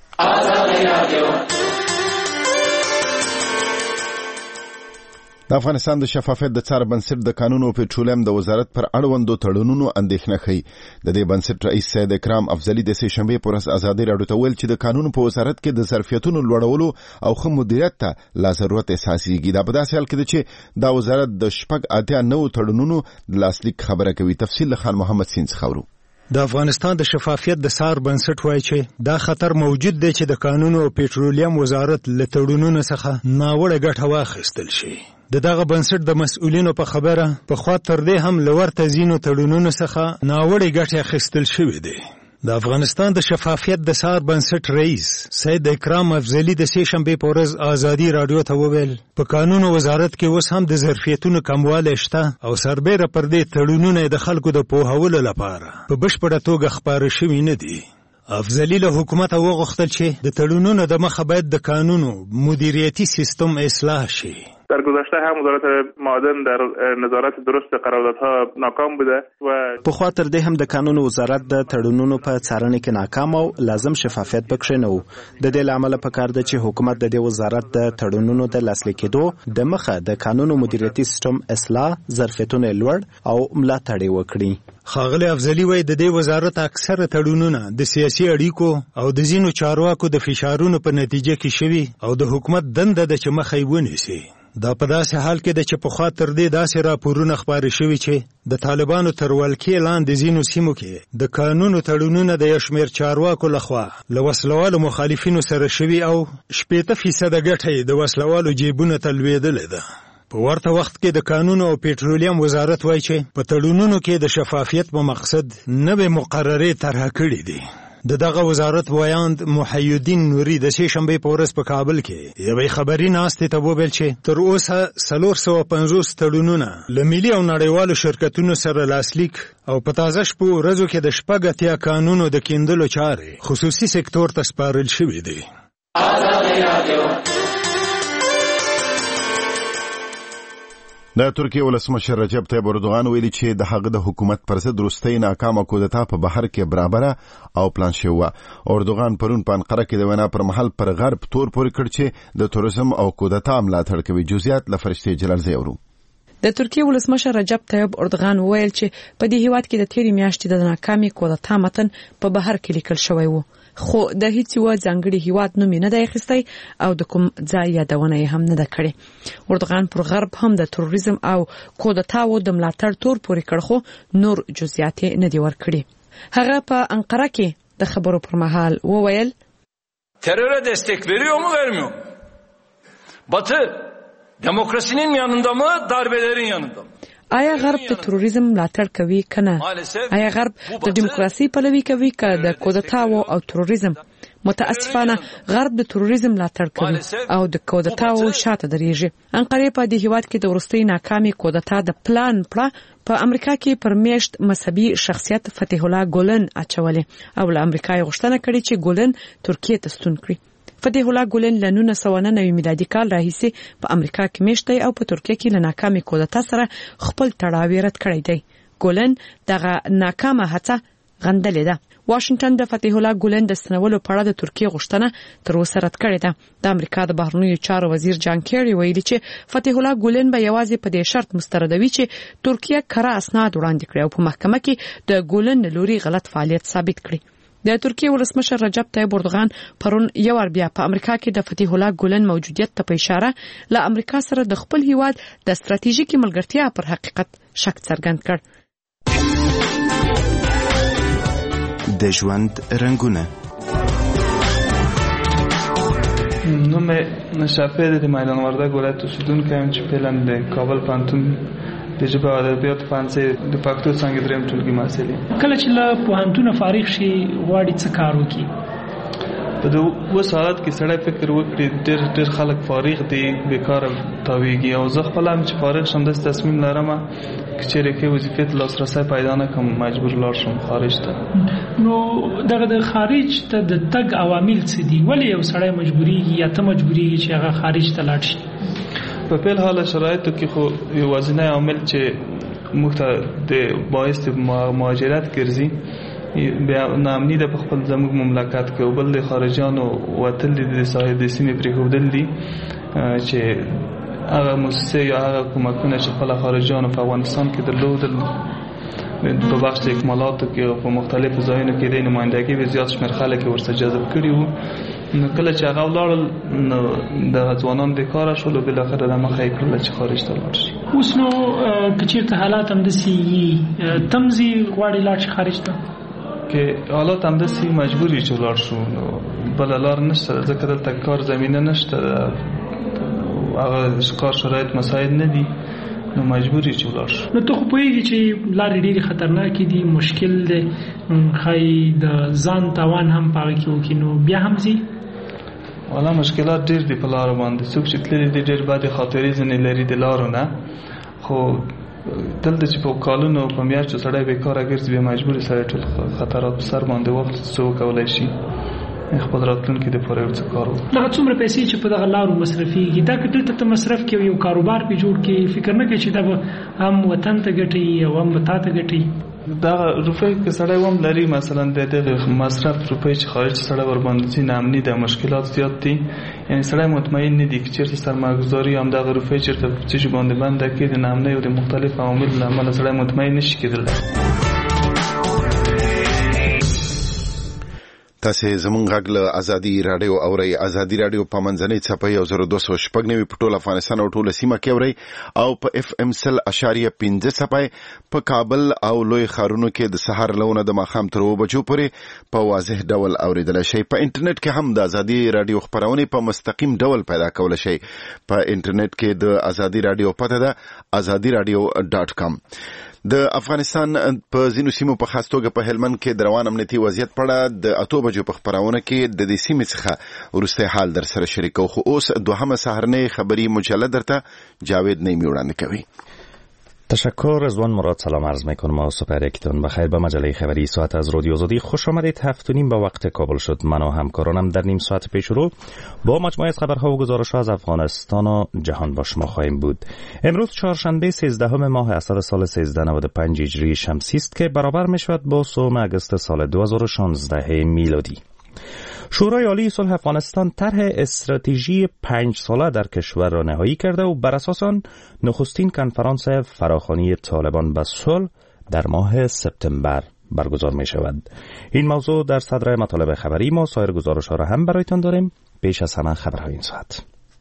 د افغانستان د شفافیت د څار بنسټ د قانون او پټرولیم د وزارت پر اړوندو تړونونو اندېښنه ښیي. د دې بنسټ رئیس سید اکرام افضلي د سې شنبې پر ورځ ازادي راډیو ته ویل چې د قانون په وزارت کې د ظرفیتونو لوړولو او ښه مدیریت ته لا ضرورت احساسېږي. دا په داسې حال کې ده چې دا وزارت د 89 تړونونو د لاسلیک خبره کوي. تفصیل له خان محمد سین څخه اورو. د افغانستان د شفافیت د څار بنسټ وایي چې دا خطر موجود دی چې د قانون او پټرولیم وزارت له تړونونو څخه ناوړه ګټه واخیستل شي. دغه بنسټ د مسؤلینو په خبره په خوا تر دې هم لورته زینو تړونونو څخه ناوړه ګټه اخیستل شوې ده. د افغانستان د شفافیت د څار بنسټ رئیس سید اکرام افضلي د سې شنبې په ورځ ازادي راډیو ته وویل په قانون وزارت کې اوس هم د ظرفیتونو کموالی شته او سربیره پر دې تړونونه د خلکو د پوهولو لپاره په بشپړه توګه خپاره شوي نه دي. افضلي له حکومت وغوښتل چې د تړونونو د مخه باید د قانونو مدیریتي سیستم اصلاح شي. در گذشته هم وزارت معادن در نظارت درست قراردادها ناکام بوده و په خاطر دې هم د قانون وزارت د تړونونو په څارنه کې ناکام او لازم شفافیت پکې نه و. د دې لامل په کار ده چې حکومت د دې وزارت د تړونونو د لاسلیک کېدو د مخه د قانون مدیریتي سیستم اصلاح ظرفیتونه لوړ او ملاتړ وکړي. ښاغلی افضلي وایي د دې وزارت اکثره تړونونه د سیاسي اړیکو او د ځینو چارواکو د فشارونو په نتیجه کې شوي او د حکومت دنده ده چې مخه یې ونیسي. دا په داسې حال کې ده چې په خوا تر دې داسې راپورونه خپاره شوي چې د طالبانو تر ولکې لاندې ځینو سیمو کې د قانونو تړونونه د یو شمېر چارواکو لخوا له وسلوالو مخالفینو سره شوي او 80% ګټه د وسلوالو جیبونو ته لوېدلې ده. په ورته وخت کې د قانون او پټرولیم وزارت وایي چې په تړونونو کې د شفافیت په مقصد نوې مقررې طرح کړې دي. دغه وزارت وایاند محی الدین نوري د سې شنبې په ورځ په کابل کې یوې خبري ناستې ته وویل چې تر اوسه 450 تړونونه له ملي او نړیوالو شرکتونو سره لاسلیک او په تازه شپو ورځو کې د شپږ اتیا قانونو د کیندلو چارې خصوصي سکتور ته سپارل شوې دي. د ترکیه ولسمشر رجب طیب اردوغان ویلي چې د هغه د حکومت پر ضد وروستۍ ناکامه کودتا په بهر کې برابره او پلان شوې وه. اردوغان پرون په انقره کې د وینا پر مهال پر غرب تور پورې کړ چې د تروریزم او کودتا ملاتړ کوي. جزئیات له فرشتې جلال زیورو. د ترکیه ولسمشر رجب طیب اردوغان ویل چې په دې هیواد کې د تیرې میاشتې د ناکامې کودتا متن په بهر کې لیکل شوی و، خو د هیڅ یو ځانګړي هیواد نوم نه دی اخیستی او د کوم ځای یادونه هم نه ده کړې. اردوغان پر غرب هم د تروریزم او کودتاو د ملاتړ تور پورې کړ، خو نور جزئیات نه دی ورکړي. هغه په انقره کې د خبرو پر مهال وویل teröre destek veriyor mu vermiyor? Batı demokrasinin yanında mı darbelerin yanında mı? آیا غرب د تروریزم ملاتړ کوي کنه؟ آیا غرب د دیموکراسي پلوي کوي که د کودتاو او تروریزم؟ متاسفانه غرب د تروریزم ملاتړ کوي او د کودتاو شاته دریږي. انقره په دې هیواد کې د وروستۍ ناکامې کودتا د پلان په امریکا کې پر میشت مذهبي شخصیت فتح الله ګولن اچولې او له امریکا یې غوښتنه کړې چې ګولن ترکیه ته ستون کړي. فتح الله ګولن له 1999 میلادي کال راهیسې په امریکا کې میشت دی او په ترکیه کې له ناکامې کودتا سره خپل تړاو رد کړی دی. ګولن دغه ناکامه هڅه غندلې ده. واشنگټن د فتح الله ګولن د ستنولو په اړه د ترکیه غوښتنه تر اوسه رد کړې ده. د امریکا د بهرنیو چارو وزیر جان کیری ویلي چې فتح الله ګولن به یوازې په دې شرط مستردوي چې ترکیه کره اسناد وړاندې کړي او په محکمه کې د ګولن لوري غلط فعالیت ثابت کړي. د ترکیه ولسمشر رجب طیب اردوغان پرون یو ور بیا په امریکا کې د فتح الله ګولن موجودیت ته په اشاره له امریکا سره د خپل هیواد د ستراتیژیکي ملګرتیا پر حقیقت شک څرګند کړ. د ژوند رنگونه نوم شفیع د میدان وردګ ولایت اوسیدونکی یم چې فعلا د کابل پوهنتون د ژبې او ادبیات پوهنځي د پښتو څانګې دریم ټولګي محصل یم. کله چې له پوهنتونه فارغ شي غواړي څه کار وکړي؟ په د اوس حالت کې سړی فکر وکړي ډېر خلک فارغ دي، بیکاره تاویږي او زه خپله هم چې فارغ شم داسې تصمیم لرمه که چیرې کې وظیفې ته لاسرسی پیدا نه کړم مجبور لاړ شم خارج ته. نو دغه د خارج ته د تګ عوامل څه دي؟ ولې یو سړی مجبوریږي یا ته مجبوریږي چې هغه خارج ته لاړ شي؟ په فعل حال شرایطو کې خو یوازینی عامل چې موږ ته د باعث مهاجرت ګرځي بیا ناامني ده په خپل زموږ مملکت کې، او بل د خارجیانو وتل دي د سیمې پرېښودل دي چې هغه موسسې یا هغه کومکونه چې خپل خارجیانو په افغانستان کې درلودل په بخش د اکمالاتو کې په مختلفو ځایونو کې د نمایندګۍ به زیات شمېر خلک یې ورسره جذب کړي وو. نو کله چې هغه ولاړل نو د ځوانان د کاره شول او بالاخره د مخه یې کړله چې خارج ته لاړ شي. اوس نو که چېرته حالات همداسې وي ته هم ځې غواړې لاړ شي خارج ته؟ که حالات همداسې مجبور یې چې ولاړ شو نو بله لار نشته، ځکه دلته کار زمینه نشته، هغه کار شرایط مساعد نه دي، نو مجبور یې چې ولاړ شو. نو ته خو پوهېږي چې لارې ډېرې خطرناکې دي، مشکل دی، ښایي د ځان تاوان هم په هغه کې وکړي، نو بیا هم ځي؟ والا مشکلات ډېر دي په لارو باندې، څوک چې تللي دي ډېر بدې خاطرې ځینې لري د لارو نه، خو دلته چې په کالونو په میاشتو سړی بېکاره ګرځي بیا مجبور سړی ټول خطرات په سر باندې واخلي څه وکولی شي خپل راتلونکي دپاره یو څه کار وکړي. دغه څومره پیسې چې په دغه لارو مصرفېږي دا که دلته ته مصرف کړې یو کاروبار پې جوړ کړې فکر نه کوې چې دا به هم وطن ته ګټي او هم به تا ته ګټي؟ دغه روپۍ که سړی هم لري مثلا د دغه مصرف روپۍ چې خارج سړی ورباندې ځي ناامني ده، مشکلات زیات دي، یعنې سړی مطمئن نه دي که چېرته سرمایه‌ګذاري همدغه روپۍ چېرته په څه شي باندې بنده کړي د ناامنۍ او د مختلفو عواملو له امله سړی مطمئن نه شي کېدلی. تاسې زمونږ غږ له ازادي راډیو اورئ. ازادي راډیو په منځنۍ څپه 1296 په ټول افغانستان او ټوله سیمه کې اورئ او په FM 100.5 څپه په کابل او لوی ښارونو کې د سهار له 9 د ماښام تر 2 بجو پورې په واضح ډول اوریدلی شئ. په انټرنیټ کې هم د ازادي راډیو خپرونې په مستقیم ډول پیدا کولی شئ. په انټرنیټ کې د ازادي راډیو پته ده azadiradio.com. د افغانستان په ځینو سیمو په خاص توګه په هلمند کې د روان امنیتي وضعیت په اړه د 8 بجو په خبرونه کې د دې سیمې څخه ورسته حال در سره شریکو. خو اوس دوهمه سهرنۍ خبری مجله درته جاوید نیمی وړاندې کوي. تشکر رضوان مراد. سلام عرض میکنم و صبح یکتون بخیر. به مجله خبری ساعت از رادیو آزادی خوش آمدید. 7:30 به وقت کابل شد. من و همکارانم در نیم ساعت پیش رو با مجموعه از خبرها و گزارش‌ها از افغانستان و جهان با شما خواهیم بود. امروز چهارشنبه 13 ماه اسد سال 1395 هجری شمسی است که برابر میشود با 3 آگوست سال 2016 میلادی. شورای عالی صلح افغانستان طرح استراتژی 5 ساله در کشور را نهایی کرده و بر اساس آن نخستین کنفرانس فراخوانی طالبان به صلح در ماه سپتامبر برگزار می شود. این موضوع در صدر مطالب خبری ما. سایر گزارش ها را هم برایتان داریم. پیش از همه خبرهای این ساعت.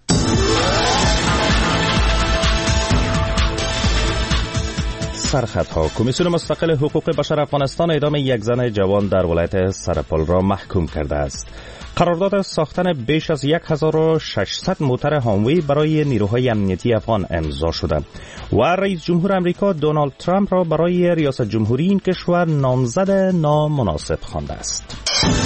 سرخطها. کمیسیون مستقل حقوق بشر افغانستان اعدام یک زن جوان در ولایت سرپل را محکوم کرده است. قرارداد ساختن بیش از 1600 موتر هاموی برای نیروهای امنیتی افغان امضا شده و رئیس جمهور امریکا دونالد ترامپ را برای ریاست جمهوری این کشور نامزد نامناسب خوانده است.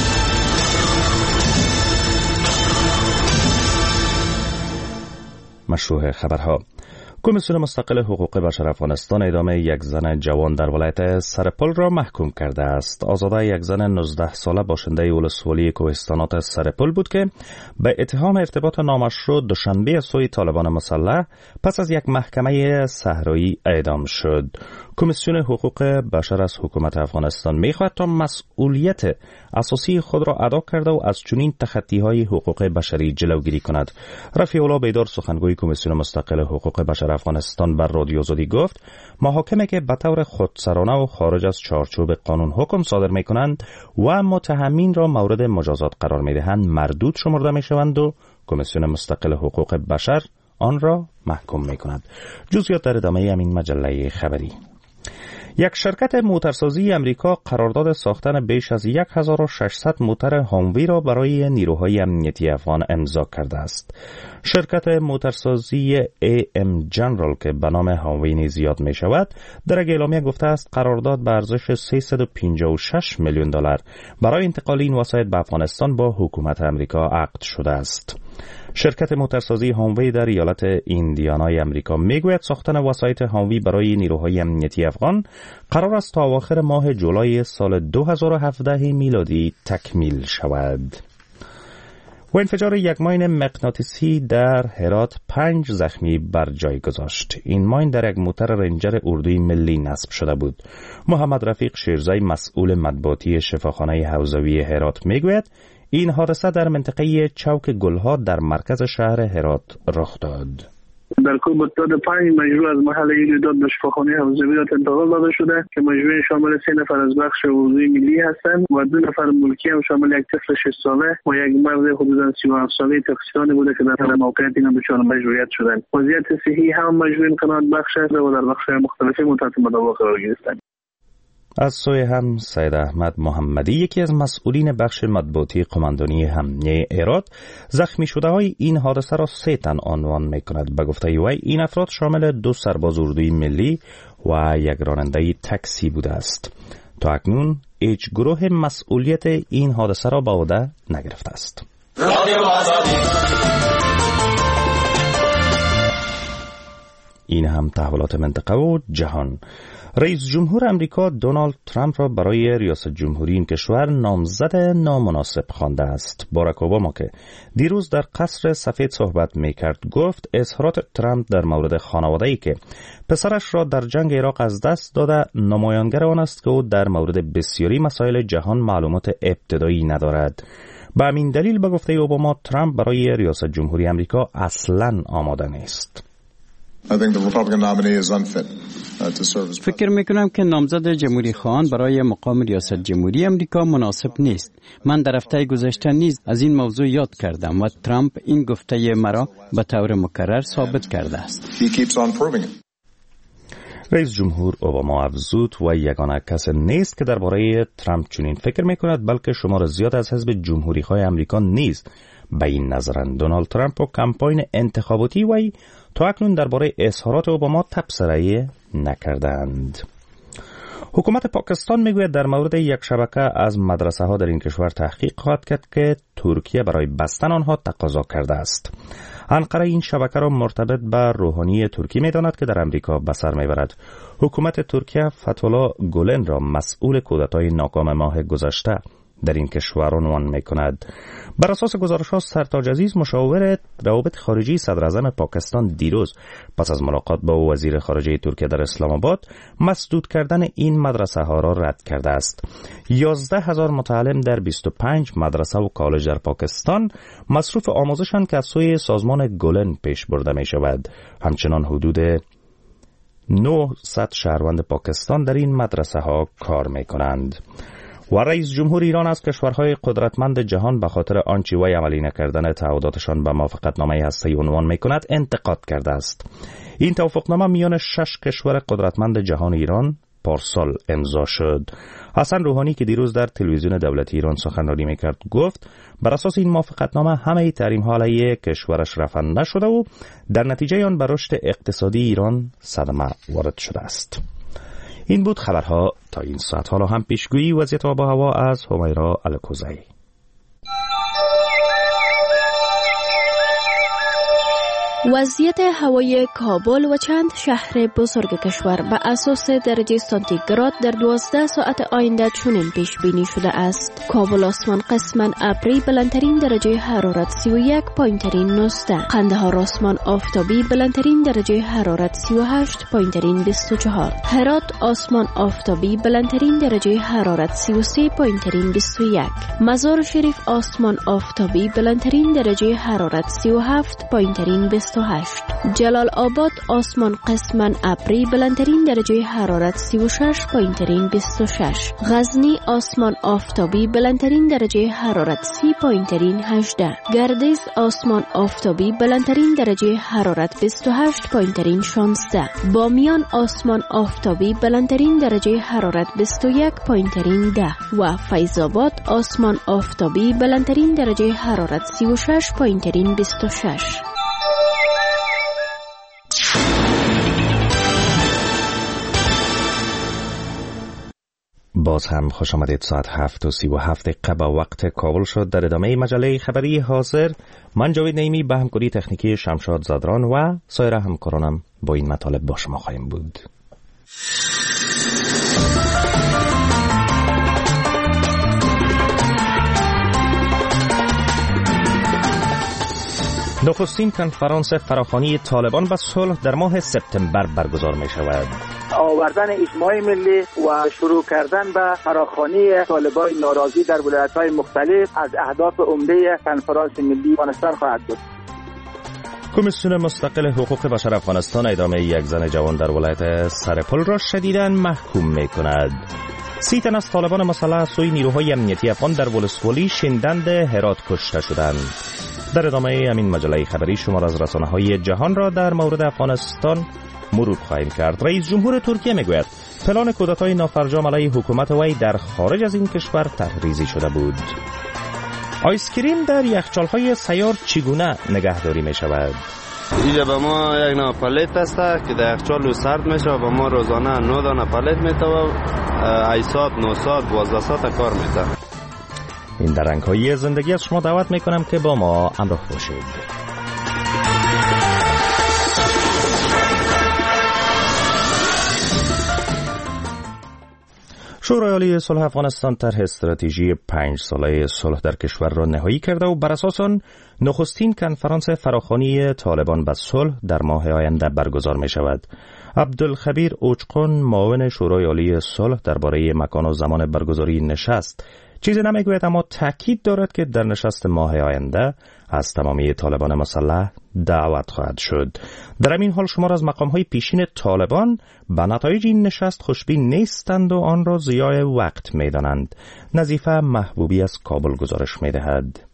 مشروع خبرها. کمیسیون مستقل حقوق بشر افغانستان اعدام یک زن جوان در ولایت سرپل را محکوم کرده است. آزاده یک زن 19 ساله باشنده ولسوالی کوهستانات سرپل بود که به اتهام ارتباط نامشروع دوشنبه سوی طالبان مسلح پس از یک محکمه صحرایی اعدام شد. کمیسیون حقوق بشر از حکومت افغانستان می‌خواهد تا مسئولیت اساسی خود را ادا کرده و از چنین تخطی‌های حقوق بشری جلوگیری کند. رفیع الله بیدار سخنگوی کمیسیون مستقل حقوق بشر افغانستان بر رادیو آزادی گفت محاکمه که به طور خودسرانه و خارج از چارچوب قانون حکم صادر می‌کنند و متهمین را مورد مجازات قرار می‌دهند مردود شمرده می‌شوند و کمیسیون مستقل حقوق بشر آن را محکوم می‌کند. جزئیات در ادامه این مجله خبری. یک شرکت موترسازی امریکا قرارداد ساختن بیش از 1600 موتر هاموی را برای نیروهای امنیتی افغان امضا کرده است. شرکت موترسازی AM جنرال که به نام هاموی نیز یاد می شود در یک اعلامیه گفته است قرارداد به ارزش 356 میلیون دلار برای انتقال این وسایط به افغانستان با حکومت امریکا عقد شده است. شرکت موترسازی هاموی در ایالت ایندیانای امریکا میگوید ساختن وسایط هاموی برای نیروهای امنیتی افغان قرار است تا اواخر ماه جولای سال 2017 میلادی تکمیل شود. و انفجار یک ماین مغناطیسی در هرات 5 زخمی بر جای گذاشت. این ماین در یک موتر رنجر اردوی ملی نصب شده بود. محمد رفیق شیرزای مسئول مطبوعاتی شفاخانه حوزوی هرات میگوید این حادثه در منطقه چوک گلها در مرکز شهر هرات رخ داد. در کل تعداد 5 مجروح از محل ایجاد به شفاخانه حوزویات انتقال داده شده که مجروحین شامل 3 نفر از بخش حوزوی ملی هستند و 2 نفر ملکی هم شامل یک طفل 6 ساله و یک مرد حدوداً 37 ساله تقصیرانی بوده که در موقعیت اینا دچار مجروحیت شدند. وضعیت صحی هم مجروحین قناعت بخش است و در بخش مختلفی تحت مداوا قرار گرفتند. از سوی هم سید احمد محمدی یکی از مسئولین بخش مطبوعاتی قماندانی امنیه هرات زخمی شده های این حادثه را 3 تن عنوان می کند. به گفته وی این افراد شامل 2 سرباز اردوی ملی و یک راننده تاکسی بوده است. تا اکنون هیچ گروه مسئولیت این حادثه را به عهده نگرفته است. این هم تحولات منطقه و جهان. رئیس جمهور امریکا دونالد ترامپ را برای ریاست جمهوری این کشور نامزد نامناسب خوانده است. باراک اوباما که دیروز در قصر سفید صحبت می‌کرد گفت اظهارات ترامپ در مورد خانواده‌ای که پسرش را در جنگ عراق از دست داده نمایانگر آن است که او در مورد بسیاری مسائل جهان معلومات ابتدایی ندارد. به همین دلیل به گفته اوباما ترامپ برای ریاست جمهوری امریکا اصلاً آماده نیست. فکر میکنم که نامزد جمهوری خواهان برای مقام ریاست جمهوری امریکا مناسب نیست. من در هفته گذشته نیز از این موضوع یاد کردم و ترامپ این گفته مرا به طور مکرر ثابت کرده است. رئیس جمهور اوباما افزود و یگانه کس نیست که درباره ترامپ چنین فکر میکند بلکه شمار زیاد از حزب جمهوری‌خواه امریکا نیز به این نظرند. دونالد ترامپ و کمپاین انتخاباتی وی تا اکنون درباره اظهارات اوباما تبصره نکردند. حکومت پاکستان میگوید در مورد یک شبکه از مدرسه ها در این کشور تحقیق خواهد کرد که ترکیه برای بستن آنها تقاضا کرده است. انقره این شبکه را مرتبط به روحانی ترکی می‌داند که در امریکا به سر می‌برد. حکومت ترکیه فتح‌الله گولن را مسئول کودتای ناکام ماه گذشته در این کشور عنوان می‌کند. بر اساس گزارش‌ها سرتاج عزیز مشاور روابط خارجی صدراعظم پاکستان دیروز پس از ملاقات با وزیر خارجه ترکیه در اسلام آباد مسدود کردن این مدرسه ها را رد کرده است. 11,000 متعلم در 25 مدرسه و کالج در پاکستان مصروف آموزشند که از سوی سازمان گولن پیش برده می شود. همچنان حدود 900 شهروند پاکستان در این مدرسه ها کار می کنند. و رئیس جمهور ایران از کشورهای قدرتمند جهان به خاطر آنچه وی عملی نکردن تعهداتشان به موافقتنامه هسته‌ای عنوان می‌کند انتقاد کرده است. این توافقنامه میان 6 کشور قدرتمند جهان ایران پارسال امضا شد. حسن روحانی که دیروز در تلویزیون دولتی ایران سخنرانی می‌کرد گفت بر اساس این موافقتنامه همه تحریم‌ها علیه کشورش رفع نشده و در نتیجه آن به رشد اقتصادی ایران صدمه وارد شده است. این بود خبرها تا این ساعت. حالا هم پیشگویی وضعیت آب و هوا از همیرا الکوزی. وضعیت هوای کابل و چند شهر بزرگ کشور به اساس درجه سانتیگراد در 12 ساعت آینده چنین پیش بینی شده است. کابل آسمان قسماً ابری بلندترین درجه حرارت 31 پایینترین 19. قندهار آسمان آفتابی بلندترین درجه حرارت 38 پایینترین 24. هرات آسمان آفتابی بلندترین درجه حرارت 33 پایینترین 21. مزار شریف آسمان آفتابی بلندترین درجه حرارت 37 پایینترین 28. جلال آباد آسمان قسماً ابری بلندترین درجه حرارت 36 پایینترین 26. غزنی آسمان آفتابی بلندترین درجه حرارت 30 پایینترین 18. گردیز آسمان آفتابی بلندترین درجه حرارت 28 پایینترین 16. بامیان آسمان آفتابی بلندترین درجه حرارت 21 پایینترین 10 و فیض آباد آسمان آفتابی بلندترین درجه حرارت 36 پایینترین 26. باز هم خوش آمدید. ساعت 7:37 به وقت کابل شد. در ادامه مجله خبری حاضر من جاوید نعیمی به همکاری تکنیکی شمشاد زادران و سایر همکارانم با این مطالب با شما خواهیم بود. نخستین کنفرانس فراخوانی طالبان به صلح در ماه سپتامبر برگزار می شود. آوردن اجماع ملی و شروع کردن به فراخوانی طالبان ناراضی در ولایت‌های مختلف از اهداف عمده کنفرانس ملی افغانستان خواهد بود. کمیسیون مستقل حقوق بشر افغانستان اعدام یک زن جوان در ولایت سرپل را شدیداً محکوم می کند. 30 تن از طالبان مسلح سوی نیروهای امنیتی افغان در ولسوالی شندند هرات کشته شدند. در ادامه همین مجله خبری شمار از رسانه‌های جهان را در مورد افغانستان مرور خواهیم کرد. رئیس جمهور ترکیه میگوید پلان کودتای نافرجام علیه حکومت وی در خارج از این کشور تحریزی شده بود. آیسکریم در یخچال‌های سیار چگونه نگهداری می شود؟ اینجا به ما یک نوع پلیت است که در یخچال سرد میشه و به ما روزانه 9 دانه پلیت میتوه 8 ساعت 9 ساعت 12 ساعت کار میده. این در رنگ‌های زندگی از شما دعوت میکنم که با ما همراه باشید. شورای عالی صلح افغانستان طرح استراتژی 5 ساله صلح در کشور را نهایی کرده و بر اساس آن نخستین کنفرانس فراخوانی طالبان به صلح در ماه آینده برگزار می شود. عبدالخبیر اوچقون معاون شورای عالی صلح درباره مکان و زمان برگزاری نشست چیزی نمیگوید، اما تاکید دارد که در نشست ماه آینده از تمامی طالبان مسلح دعوت خواهد شد. در این حال شمار از مقام‌های پیشین طالبان به نتایج این نشست خوشبین نیستند و آن را ضیاع وقت می‌دانند. نظیفه محبوبی از کابل گزارش می‌دهد.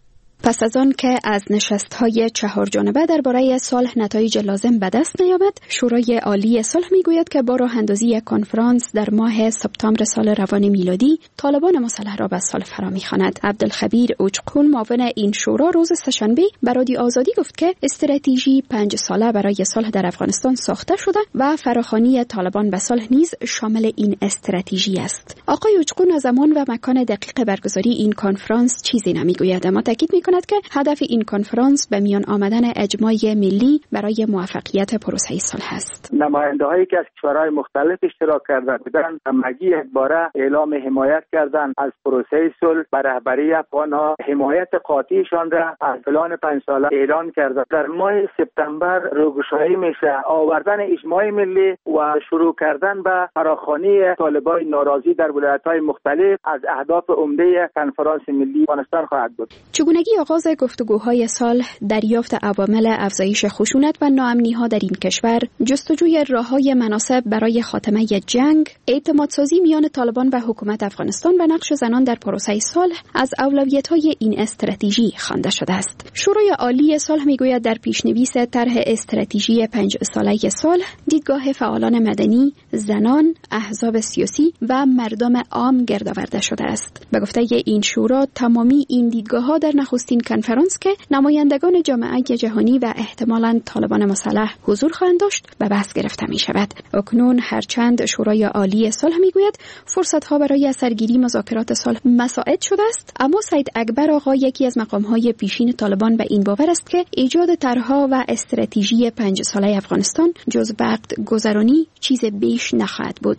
پس از آن که از نشست‌های 4 جانبه درباره صلح نتایج لازم به دست نیامد، شورای عالی صلح میگوید که با راه اندازی کنفرانس در ماه سپتامبر سال روان میلادی طالبان مسلح را به صلح فرا می‌خواند. عبدالخبیر اوچقون معاون این شورا روز سه‌شنبه به رادیو آزادی گفت که استراتژی 5 ساله برای صلح در افغانستان ساخته شده و فراخوانی طالبان به صلح نیز شامل این استراتژی است. آقای اوچقون از زمان و مکان دقیق برگزاری این کنفرانس چیزی نمیگوید، اما تاکید می‌کند که هدف این کنفرانس به میان آمدن اجماع ملی برای موفقیت پروسه صلح است. نماینده‌هایی که از کشورهای مختلف اشتراک کرده بودند همگی یکباره اعلام حمایت کردند از پروسه صلح و رهبری افغان‌ها حمایت قاطعشان را از پلان 5 ساله اعلان کرده. در ماه سپتامبر روگشایی میشه آوردن اجماع ملی و شروع کردن به فراخوانی طالبان ناراضی در ولایت‌های مختلف از اهداف عمده کنفرانس ملی افغانستان خواهد بود. چگونگی آغاز گفتگوهای صلح، دریافت عوامل افزایش خشونت و ناامنی‌ها در این کشور، جستجوی راه‌های مناسب برای خاتمه جنگ، اعتمادسازی میان طالبان و حکومت افغانستان و نقش زنان در پروسه صلح از اولویت‌های این استراتژی خوانده شده است. شورای عالی صلح میگوید در پیشنویس طرح استراتژی 5 ساله صلح، دیدگاه فعالان مدنی، زنان، احزاب سیاسی و مردم عام گردآورده شده است. به گفته این شورا، تمامی این دیدگاه‌ها در نخستین کنفرانس که نمایندگان جامعه جهانی و احتمالاً طالبان مسلح حضور خواهند داشت به بحث گرفته می شود. اکنون هرچند شورای عالی صلح میگوید فرصت‌ها برای سرگیری مذاکرات صلح مساعد شده است، اما سید اکبر آقا، یکی از مقام‌های پیشین طالبان، به این باور است که ایجاد طرح‌ها و استراتژی 5 ساله افغانستان جز وقت گذرانی چیز بیش نخواهد بود.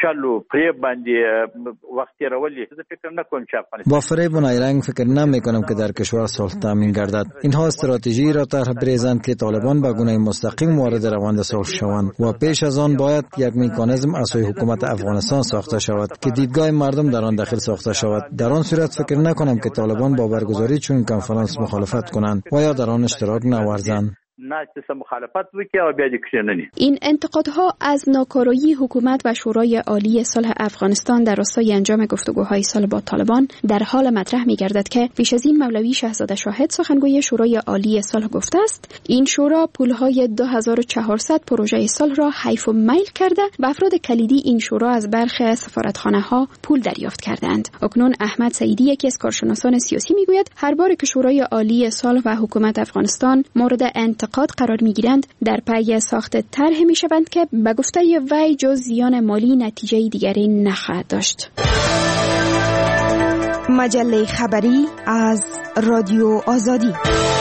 با فریب و نیرنگ فکر نمی‌کنم که در کشور صلح تامین گردد. اینها استراتژی را طرح بریزند که طالبان به گونه مستقیم وارد روند صلح شوند و پیش از آن باید یک مکانیزم از سوی حکومت افغانستان ساخته شود که دیدگاه مردم در آن داخل ساخته شود. در آن صورت فکر نکنم که طالبان با برگزاری چون کنفرانس مخالفت کنند و یا در آن اشتراک نورزند. این انتقادها از ناکارایی حکومت و شورای عالی صلح افغانستان در راستای انجام گفتگوهای صلح با طالبان در حال مطرح می‌گردد که پیش از این مولوی شهزاده شاهد، سخنگوی شورای عالی صلح، گفته است این شورا پولهای 2400 پروژه صلح را حیف و میل کرده و افراد کلیدی این شورا از برخی سفارتخانه‌ها پول دریافت کردند. اکنون احمد سعیدی، یکی از کارشناسان سیاسی، میگوید هر بار که شورای عالی صلح و حکومت افغانستان مورد انتقاد قرار میگیرند در پی ساخت طرح میشوند که به گفته وی جز زیان مالی نتیجه دیگری نخواهد داشت. مجله خبری از رادیو آزادی.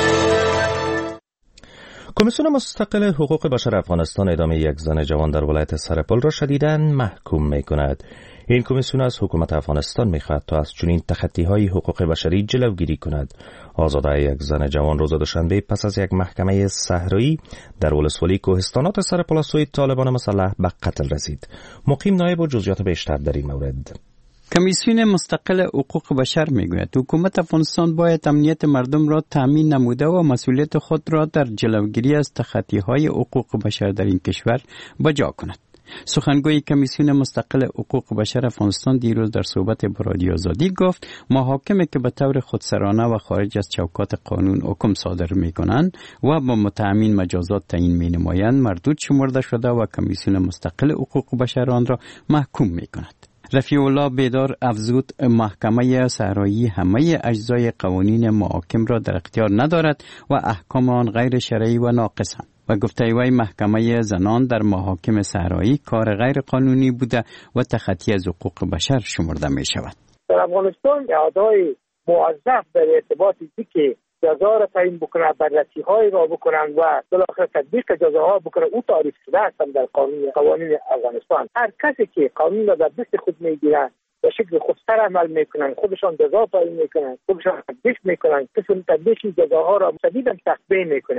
کمیسیون مستقل حقوق بشر افغانستان ادامه یک زن جوان در ولایت سرپل را شدیداً محکوم می‌کند. این کمیسیون از حکومت افغانستان می‌خواهد تا از چنین تخطی‌های حقوق بشری جلوگیری کند. آزاده یک زن جوان روز دوشنبه پس از یک محکمه صحرایی در ولسوالی کوهستانات سرپل از سوی طالبان مسلح به قتل رسید. مقیم نایب و جزئیات بیشتر در این مورد. کمیسیون مستقل حقوق بشر میگوید حکومت افغانستان باید امنیت مردم را تامین نموده و مسئولیت خود را در جلوگیری از تخطی‌های حقوق بشر در این کشور بجا کند. سخنگوی کمیسیون مستقل حقوق بشر افغانستان دیروز در صحبت با رادیو آزادی گفت محاکمی که به طور خودسرانه و خارج از چوکات قانون حکم صادر می‌کنند و با متهمین مجازات تعیین می‌نمایند مردود شمرده شده و کمیسیون مستقل حقوق بشر آن را محکوم می‌کند. رفیع الله بیدار افزود محکمه صحرایی همه اجزای قوانین محاکم را در اختیار ندارد و احکام آن غیر شرعی و ناقصند و گفته وی محکمه زنان در محاکم صحرایی کار غیر قانونی بوده و تخطی از حقوق بشر شمرده می شود. در افغانستان ادای موظف در ارتباط که جزا را تعیین بکنه، بررسی‌های را بکنن و بالاخره تطبیق جزاها بکنه، او تعریف شده هستن در قوانین افغانستان. هر کسی که قانون را در دست خود میگیرن به شکل خودسر عمل میکنن، خودشان جزا تعیین میکنن، خودشان تطبیق میکنن، قسم تطبیق جزاها را شدیداً تخفیف میکنن.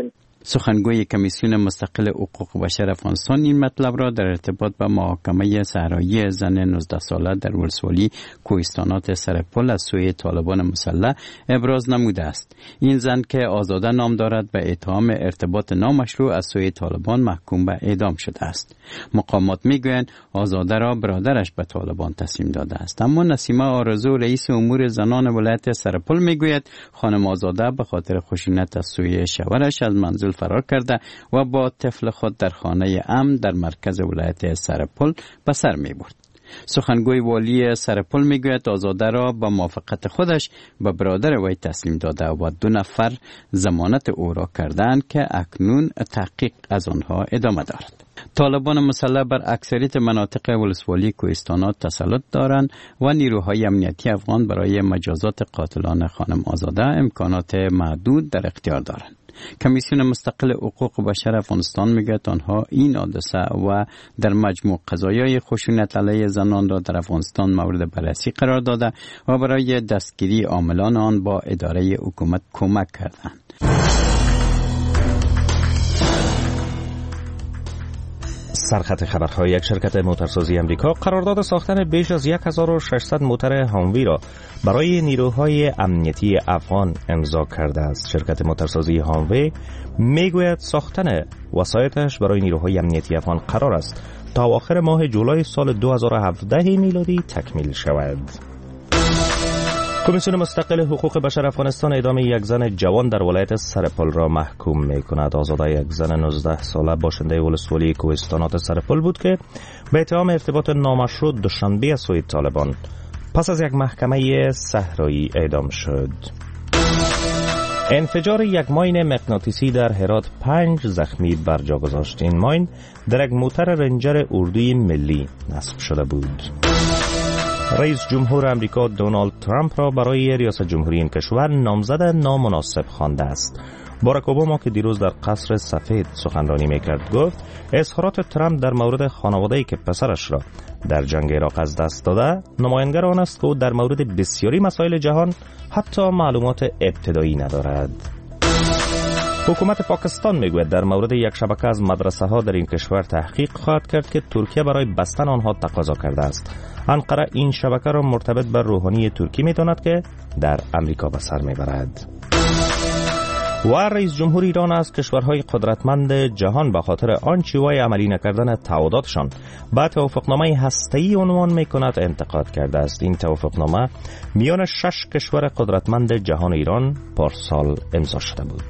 سخنگوی کمیسیون مستقل حقوق بشر افغانستان این مطلب را در ارتباط با محاکمه صحرایی زن 19 ساله در ولسوالی کوهستانات سرپل از سوی طالبان مسلح ابراز نموده است. این زن که آزاده نام دارد به اتهام ارتباط نامشروع از سوی طالبان محکوم به اعدام شده است. مقامات میگویند آزاده را برادرش به طالبان تسلیم داده است. اما نسیمه آرزو رئیس امور زنان ولایت سرپل میگوید خانم آزاده به خاطر خشونت از سوی شوهرش از منزل فرار کرده و با طفل خود در خانه امن در مرکز ولایت سرپل به سر میبرد. سخنگوی والی سرپل میگوید آزاده را با موافقت خودش به برادر وی تسلیم داده و 2 نفر ضمانت او را کردند که اکنون تحقیق از آنها ادامه دارد. طالبان مسلح بر اکثریت مناطق ولسوالی کوهستانات تسلط دارند و نیروهای امنیتی افغان برای مجازات قاتلان خانم آزاده امکانات محدود در اختیار دارند. کمیسیون مستقل حقوق بشر افغانستان میگوید آنها این حادثه و در مجموع قضایای خشونت علیه زنان را در افغانستان مورد بررسی قرار داده و برای دستگیری عاملان آن با اداره حکومت کمک کردند. سرخط خبرهای یک شرکت موتورسازی امریکا قرارداد ساختن بیش از 1600 موتور هانوی را برای نیروهای امنیتی افغان امضا کرده است. شرکت موتورسازی هانوی میگوید ساختن وسایطش برای نیروهای امنیتی افغان قرار است تا آخر ماه جولای سال 2017 میلادی تکمیل شود. کمیسیون مستقل حقوق بشر افغانستان اعدام یک زن جوان در ولایت سرپل را محکوم می‌کند. آزاده یک زن 19 ساله باشنده ولسوالی کوهستانات سرپل بود که به اتهام ارتباط نامشروع دوشنبه از سوی طالبان پس از یک محکمه صحرایی اعدام شد. انفجار یک ماین مغناطیسی در هرات 5 زخمی بر جا گذاشت. این ماین در یک موتر رنجر اردوی ملی نصب شده بود. رئیس جمهور امریکا دونالد ترامپ را برای ریاست جمهوری این کشور نامزد نامناسب خوانده است. باراک اوباما که دیروز در قصر سفید سخنرانی میکرد گفت اظهارات ترامپ در مورد خانواده‌ای که پسرش را در جنگ عراق از دست داده نمایانگر آن است که او در مورد بسیاری مسائل جهان حتی معلومات ابتدایی ندارد. حکومت پاکستان میگوید در مورد یک شبکه از مدرسه ها در این کشور تحقیق خواهد کرد که ترکیه برای بستن آنها تقاضا کرده است. انقره این شبکه را مرتبط به روحانی ترکی می‌داند که در امریکا به سر میبرد. و رئیس جمهور ایران از کشورهای قدرتمند جهان به خاطر آنچه عملی نکردن تعهداتشان با توافقنامه هسته‌ای عنوان می‌کند انتقاد کرده است. این توافقنامه میان 6 کشور قدرتمند جهان ایران پارسال امضا شده بود.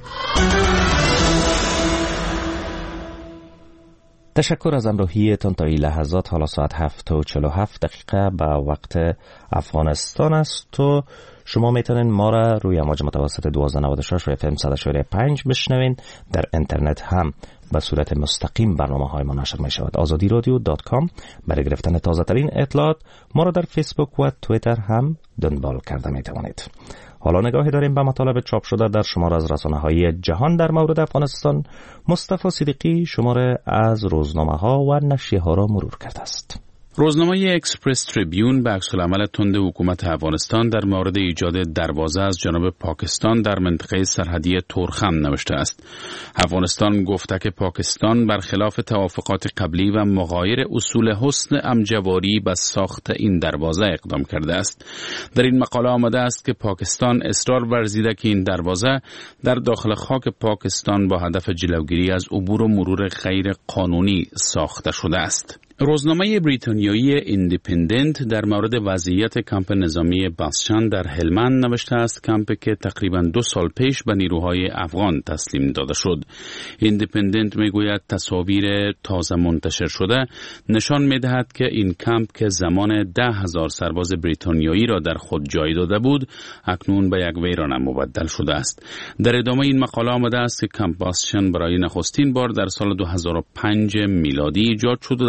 تشکر از همراهیتان تا این لحظات. حالا ساعت 7:47 به وقت افغانستان است و شما میتونین ما را روی امواج متوسط 1296 و FM 100.5 بشنوین. در اینترنت هم به صورت مستقیم برنامه های ما نشر می شود. azadiradio.com. برای گرفتن تازه ترین اطلاعات ما را در فیسبوک و تویتر هم دنبال کرده می توانید. حالا نگاهی داریم به مطالب چاپ شده در شماره از رسانه‌های جهان در مورد افغانستان. مصطفی صدیقی شماره از روزنامه‌ها و نشریه‌ها را مرور کرده است. روزنامه اکسپرس تریبیون به عکس‌العمل تند حکومت افغانستان در مورد ایجاد دروازه از جانب پاکستان در منطقه سرحدی تورخم نوشته است. افغانستان گفته که پاکستان برخلاف توافقات قبلی و مغایر اصول حسن امجواری به ساخت این دروازه اقدام کرده است. در این مقاله آمده است که پاکستان اصرار ورزیده که این دروازه در داخل خاک پاکستان با هدف جلوگیری از عبور و مرور غیر قانونی ساخته شده است. روزنامه بریتانیایی ایندیپندنت در مورد وضعیت کمپ نظامی باسچان در هلمند نوشته است، کمپی که تقریباً 2 سال پیش به نیروهای افغان تسلیم داده شد. ایندیپندنت میگوید تصاویر تازه منتشر شده نشان میدهد که این کمپ که زمان 10,000 سرباز بریتانیایی را در خود جای داده بود اکنون به یک ویرانه مبدل شده است. در ادامه این مقاله آمده است که کمپ باسچان برای نخستین بار در سال 2005 میلادی ایجاد شد و در سال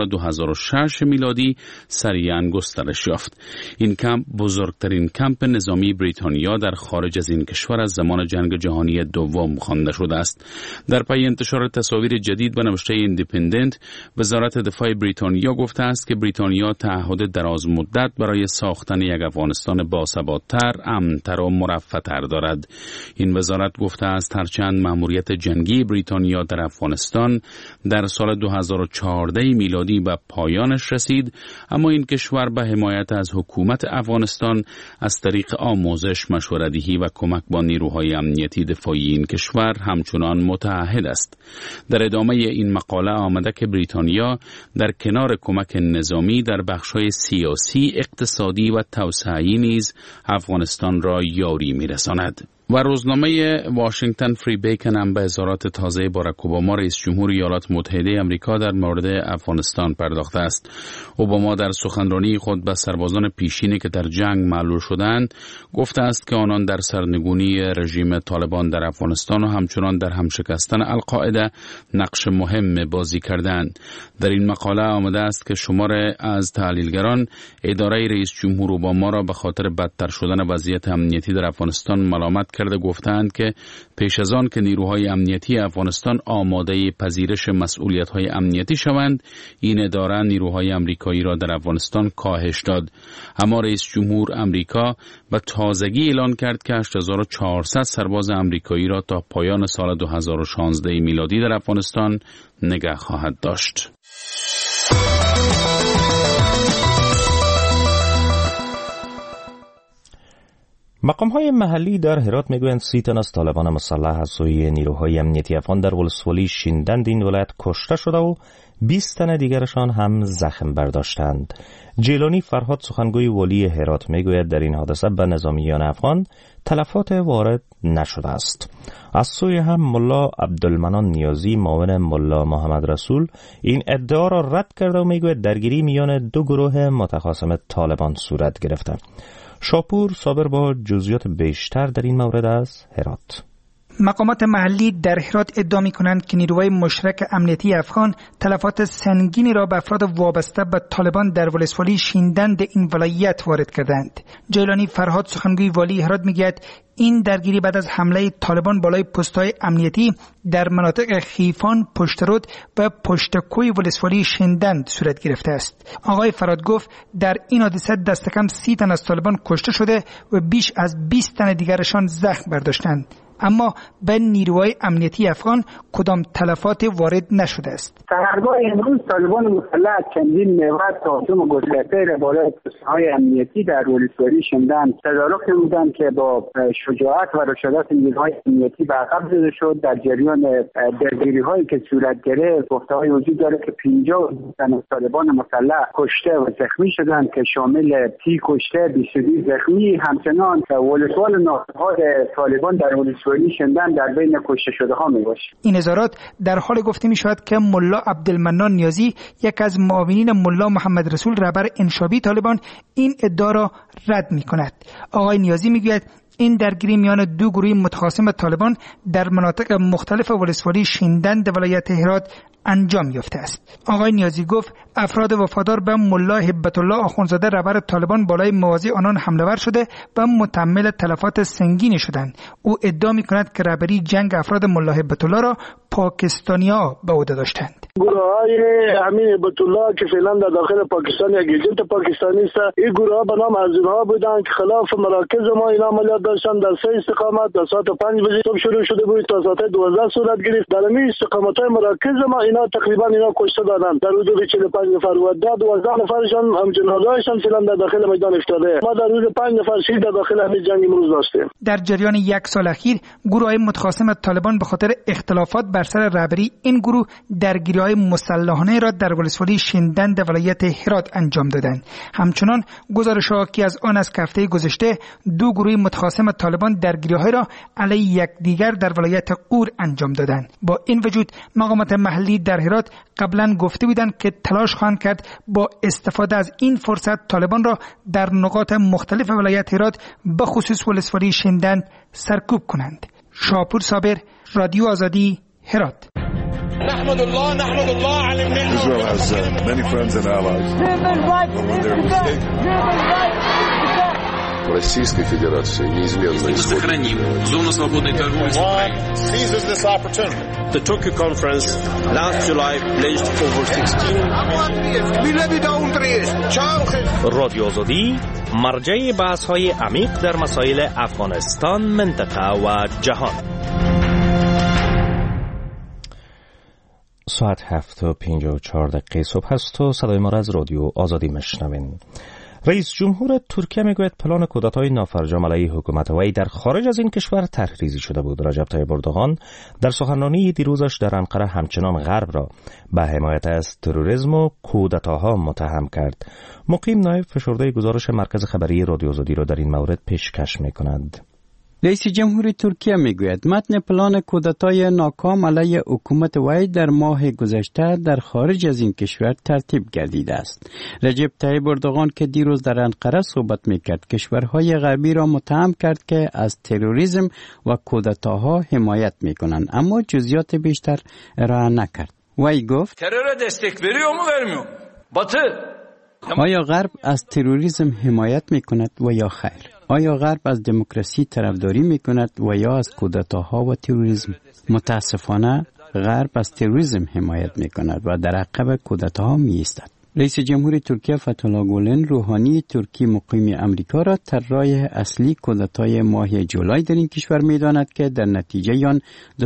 2006 میلادی سریعاً گسترش یافت. این کمپ بزرگترین کمپ نظامی بریتانیا در خارج از این کشور از زمان جنگ جهانی دوم خوانده شده است. در پی انتشار تصاویر جدید به نوشته ایندیپندنت، وزارت دفاع بریتانیا گفته است که بریتانیا تعهد دراز مدت برای ساختن یک افغانستان باثبات‌تر، امن‌تر و مرفه‌تر دارد. این وزارت گفته است هرچند مأموریت جنگی بریتانیا در افغانستان در سال 2014 میلادی به پایانش رسید، اما این کشور به حمایت از حکومت افغانستان از طریق آموزش، مشوره‌دهی و کمک با نیروهای امنیتی دفاعی این کشور همچنان متعهد است. در ادامه این مقاله آمده که بریتانیا در کنار کمک نظامی در بخش‌های سیاسی، اقتصادی و توسعه‌ای نیز افغانستان را یاری می‌رساند. و روزنامه واشنگتن فری بیکن هم به اظهارات تازه باراک اوباما رئیس جمهور ایالات متحده آمریکا در مورد افغانستان پرداخته است. اوباما در سخنرانی خود به سربازان پیشینی که در جنگ معلول شدند گفته است که آنان در سرنگونی رژیم طالبان در افغانستان و همچنان در همشکستن القاعده نقش مهم بازی کردند. در این مقاله آمده است که شمار از تحلیلگران اداره رئیس جمهور اوباما را به خاطر بدتر شدن وضعیت امنیتی در افغانستان ملامت کرده گفتند که پیش از آن که نیروهای امنیتی افغانستان آماده پذیرش مسئولیت‌های امنیتی شوند، این اداره نیروهای امریکایی را در افغانستان کاهش داد. اما رئیس جمهور امریکا به تازگی اعلان کرد که 8400 سرباز امریکایی را تا پایان سال 2016 میلادی در افغانستان نگه خواهد داشت. مقام‌های محلی در هرات میگویند 30 تن از طالبان مسلح از سوی نیروهای امنیتی افغان در ولسوالی شیندند این ولایت کشته شده و 20 تن دیگرشان هم زخم برداشتند. جیلانی فرهاد سخنگوی ولی هرات میگوید در این حادثه به نظامیان افغان تلفات وارد نشده است. از سوی هم ملا عبدالمنان نیازی معاون ملا محمد رسول این ادعا را رد کرده و میگوید درگیری میان دو گروه متخاصم طالبان صورت گرفته. شاپور صابر با جزئیات بیشتر در این مورد از هرات. مقامات محلی در هرات ادعا می‌کنند که نیروهای مشترک امنیتی افغان تلفات سنگینی را به افراد وابسته به طالبان در ولسوالی شیندند این ولایت وارد کردند. جیلانی فرهاد سخنگوی والی هرات میگوید این درگیری بعد از حمله طالبان بالای پست‌های امنیتی در مناطق خیفان، پشترود و پشتکوی ولسوالی شیندند صورت گرفته است. آقای فرهاد گفت در این حادثه دست کم 30 تن از طالبان کشته شده و بیش از 20 تن دیگرشان زخم برداشتند. اما به نیروهای امنیتی افغان کدام تلفات وارد نشده است. سحرگاه امروز طالبان مسلح چندین محور تهاجم گسترده بالای پست‌های امنیتی در ولسوالی شیندند تدارک نمودند که با شجاعت و رشادت نیروهای امنیتی به عقب زده شد. در جریان درگیری‌هایی که صورت گرفت گفته‌های وجود داره که 50 تن از طالبان مسلح کشته و زخمی شدند که شامل 30 کشته 22 زخمی. همچنان ولسوال ناهار طالبان در ولسوالی شیندند در بین کشته شده ها می باشه. این اظهارات در حال گفته می شود که ملا عبدالمنان نیازی یک از معاونین ملا محمد رسول رهبر انشابی طالبان این ادعا را رد می کند. آقای نیازی می گوید این درگیری میان دو گروه متخاصم طالبان در مناطق مختلف ولسوالی شیندند ولایت هرات انجام یافته است. آقای نیازی گفت افراد وفادار به ملا هبت الله آخوندزاده رهبر طالبان بالای مواضع آنان حمله ور شده و متحمل تلفات سنگینی شدند. او ادعا می‌کند که رهبری جنگ افراد ملا هبت الله را پاکستانی‌ها به عهده داشتند. گروه‌های امین هبت الله که فعلا در داخل پاکستان یک ایجنت پاکستانی است، این گروه‌ها به نام از اونها بودند که خلاف مراکز ما این عملیات داشتن. در 3 استقامت در ساعت 5 بجه صبح شروع شده بود تا ساعت 12 صورت گرفت. در این استقامت‌های مراکز ما اینا تقریبا کشته دادن. در حدود 45 نفر و 12 نفرشان هم جنازه‌شان فعلا در داخل میدان افتاده. ما در حدود 5 نفر شهید در داخل همین جنگ امروز داشتیم. در جریان یک سال اخیر گروه‌های متخاصم طالبان به خاطر اختلافات بر سر رهبری این گروه درگیری‌های مسلحانه را در ولسوالی شیندند ولایت هرات انجام دادند. همچنان گزارش‌ها که از آن است که هفته گذشته دو گروه متخاصم طالبان درگیری‌های را علیه یکدیگر در ولایت غور انجام دادند. با این وجود مقامات محلی در هرات قبلا گفته بودند که تلاش خواهند کرد با استفاده از این فرصت طالبان را در نقاط مختلف ولایت هرات به خصوص ولسوالی شیندند سرکوب کنند. شاپور صابر، رادیو آزادی، هرات. نحمد الله على النعمة. Israel has many friends and allies. But when they're mistaken. Российской Федерации неизменно сохраним зону свободной торговли с Украиной. Seizes this opportunity. The Tokyo conference last July pledged over 16 رادیو آزادی مرجع بحث‌های عمیق در مسائل افغانستان، منطقه و جهان. ساعت 7:54 صبح است و صدای ما را از رادیو آزادی میشنوین. رئیس جمهور ترکیه میگوید پلان کودتای نافرجام علیه حکومت وی در خارج از این کشور طرح‌ریزی شده بود. رجب طیب اردوغان در سخنرانی دیروزش در انقره همچنان غرب را به حمایت از تروریسم و کودتاها متهم کرد. مقیم نایب فشرده گزارش مرکز خبری رادیو آزادی را در این مورد پیشکش می‌کند. رئیس جمهور ترکیه میگوید متن پلان کودتای ناکام علیه حکومت وی در ماه گذشته در خارج از این کشور ترتیب گردیده است. رجب طیب اردوغان که دیروز در انقره صحبت میکرد کشورهای غربی را متهم کرد که از تروریسم و کودتاها حمایت میکنند، اما جزئیات بیشتر ارائه نکرد. وی گفت ترور دستک veriyor mu vermiyor؟ آیا غرب از تروریسم حمایت میکند و یا خیر؟ آیا غرب از دموکراسی طرفداری میکند و یا از کودتاها و تروریسم؟ متاسفانه غرب از تروریسم حمایت میکند و در عقب کودتاها میایستد. رئیس جمهور ترکیه فتح‌الله گولن روحانی ترکی مقیم امریکا را طراح اصلی کودتای ماه جولای در این کشور می‌داند که در نتیجه آن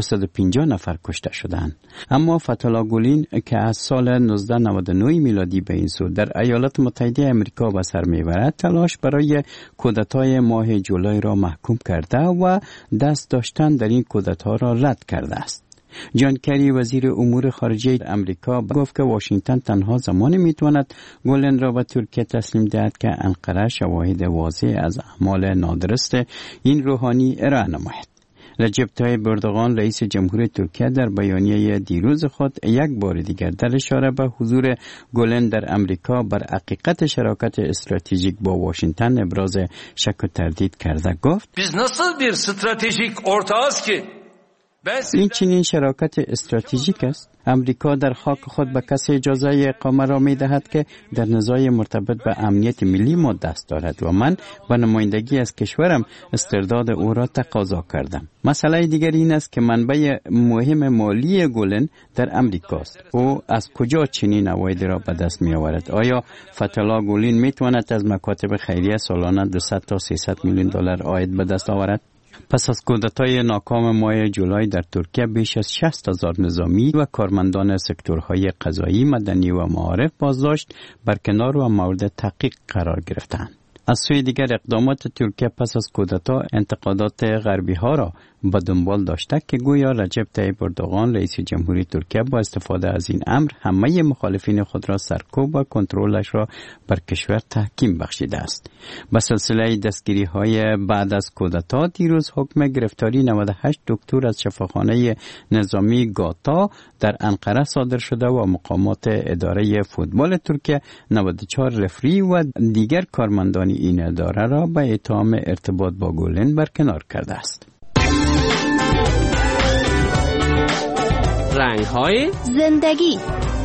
250 نفر کشته شدند. اما فتح‌الله گولن که از سال 1999 میلادی به این سو در ایالات متحده امریکا به سر میبرد، تلاش برای کودتای ماه جولای را محکوم کرده و دست داشتن در این کودتا را رد کرده است. جان کری وزیر امور خارجه امریکا گفت که واشنگتن تنها زمانی میتواند گولن را به ترکیه تسلیم دهد که انقره شواهد واضح از اعمال نادرست این روحانی ارائه نماید. رجب طیب اردوغان رئیس جمهور ترکیه در بیانیه دیروز خود یک بار دیگر در اشاره به حضور گولن در امریکا بر حقیقت شراکت استراتژیک با واشنگتن ابراز شک و تردید کرده گفت biz nasıl bir stratejik ortağız ki این چنین شراکت استراتژیک است. امریکا در خاک خود به کسی اجازه اقامه را می دهد که در نزاع مرتبط به امنیت ملی ما دست دارد و من به نمایندگی از کشورم استرداد او را تقاضا کردم. مسئله دیگر این است که منبع مهم مالی گولن در امریکا است. او از کجا چنین عواید را به دست می آورد؟ آیا فتح‌الله گولن می تواند از مکاتب خیریه سالانه 200 تا 300 میلیون دلار عاید به دست آورد؟ پس از کودتای ناکام ماه جولای در ترکیه بیش از 60,000 نظامی و کارمندان سکتورهای قضایی، مدنی و معارف بازداشت، برکنار و مورد تحقیق قرار گرفتند. از سوی دیگر اقدامات ترکیه پس از کودتا انتقادات غربی ها را به دنبال داشته که گویا رجب طیب اردوغان رئیس جمهوری ترکیه با استفاده از این امر همه مخالفین خود را سرکوب و کنترلش را بر کشور تحکیم بخشیده است. به سلسله دستگیری های بعد از کودتا دیروز حکم گرفتاری 98 دکتر از شفاخانه نظامی گاتا در انقره صادر شده و مقامات اداره فوتبال ترکیه 94 رفری و دیگر کارمندان این اداره را به اتهام ارتباط با گولن برکنار کرده است. رنگ‌های زندگی.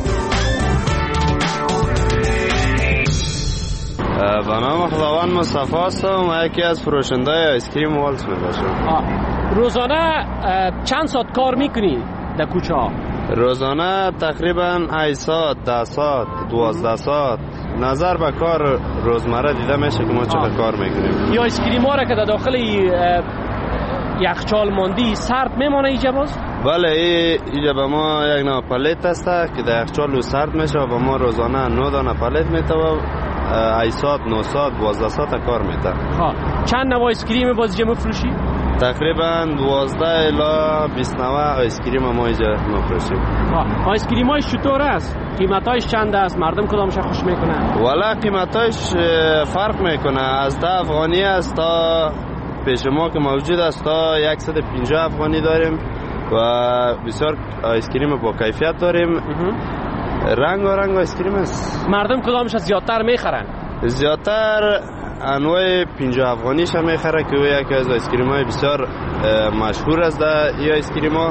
به نام خداوند مصطفی هستم و یکی از فروشنده آیسکریم والت میباشم. روزانه چند ساعت کار میکنی در کوچه ها؟ روزانه تقریبا 8 ساعت، 10 ساعت، 12 ساعت، نظر به کار روزمره دیده میشه که ما چقدر کار میکنیم. یا آیسکریم ها را که در داخل یخچال ماندی سرد میمانه اینجا باز؟ بله، اینجا به ما یک نوع پلیت است که در یخچال سرد میشه و به ما روزانه 9 دانه پلیت میته و 8 ساعت، 9 ساعت، 12 ساعت کار میته. چند نوع آیسکریم باز اینجا میفروشی؟ تقریبا 12 الی 20 نوع آیسکریم ما اینجا میفروشیم. آیسکریم هایش چطور است؟ قیمتایش چند است؟ مردم کدامش خوش میکنن؟ والا قیمتایش فرق میکنه، از 10 افغانی است تا پیش ما که موجود است تا 150 افغانی داریم و بسیار آیسکریم با کیفیت داریم. رنگ و رنگ آیسکریم است. مردم کدامش زیادتر میخرن؟ زیادتر انواع 50 افغانیش هم میخره که یکی از آیسکریم های بسیار مشهور است در این آیسکریم ها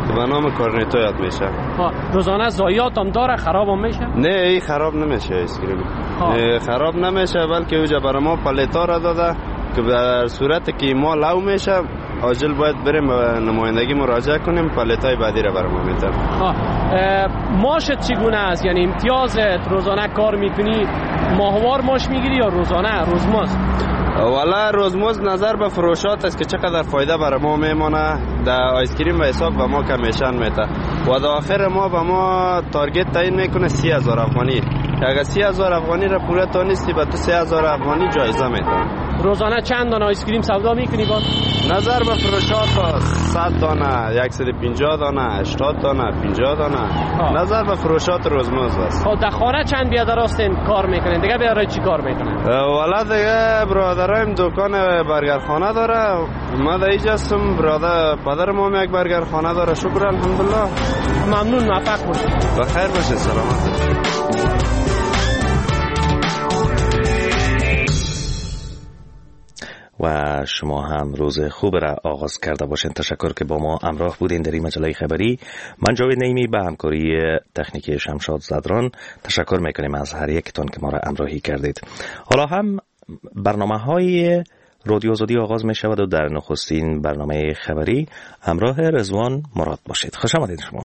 که به نام کارنیتو یاد میشه. روزانه ضایعات هم داره، خراب هم میشه؟ نه این خراب نمیشه آیسکریم. خراب نمیشه، بلکه اوجا برای ما پلیتا را داده که در صورت که ما لو میشه عاجل باید بریم نمایندگی مراجعه کنیم، پلیتای بعدی را برای ما میتن. ماشت چگونه است؟ یعنی امتیازت روزانه کار میکنی ماهوار ماش میگیری یا روزانه روزمزد؟ والا روزمزد نظر به فروشات است که چقدر فایده برای ما میمونه. در آیسکریم و حساب به ما کمیشن میده و در آخر ما به ما تارگت تعیین میکنه 30,000 افغانی. اگر 30,000 افغانی را پوره تا نیستی به تو 3,000 افغانی جایزه میده. روزانه چند دانه آیسکریم سودا میکنی باز؟ نظر به فروشات 100 دانه، 150 دانه، 80 دانه، 50 دانه. نظر به فروشات روزمزد است. در خانه چند بیادراستین کار میکنین؟ دیگه بیادرای چی کار میکنن؟ والا دیگه برادرایم دکان برگرخانه داره. ما در اینجا هستم. برادر پدر ما یک برگرخانه داره. شکر الحمدلله. ممنون، موفق باشید. بخیر باشید، سلامت باشید. و شما هم روز خوب را آغاز کرده باشین. تشکر که با ما همراه بودین در این مجله خبری. من جاوید نعیمی به همکاری تکنیکی شمشاد زدران تشکر میکنیم از هر یکتان که ما را همراهی کردید. حالا هم برنامه‌های رادیو آزادی آغاز می شود و در نخستین برنامه خبری همراه رضوان مراد باشید. خوش آمدید شما.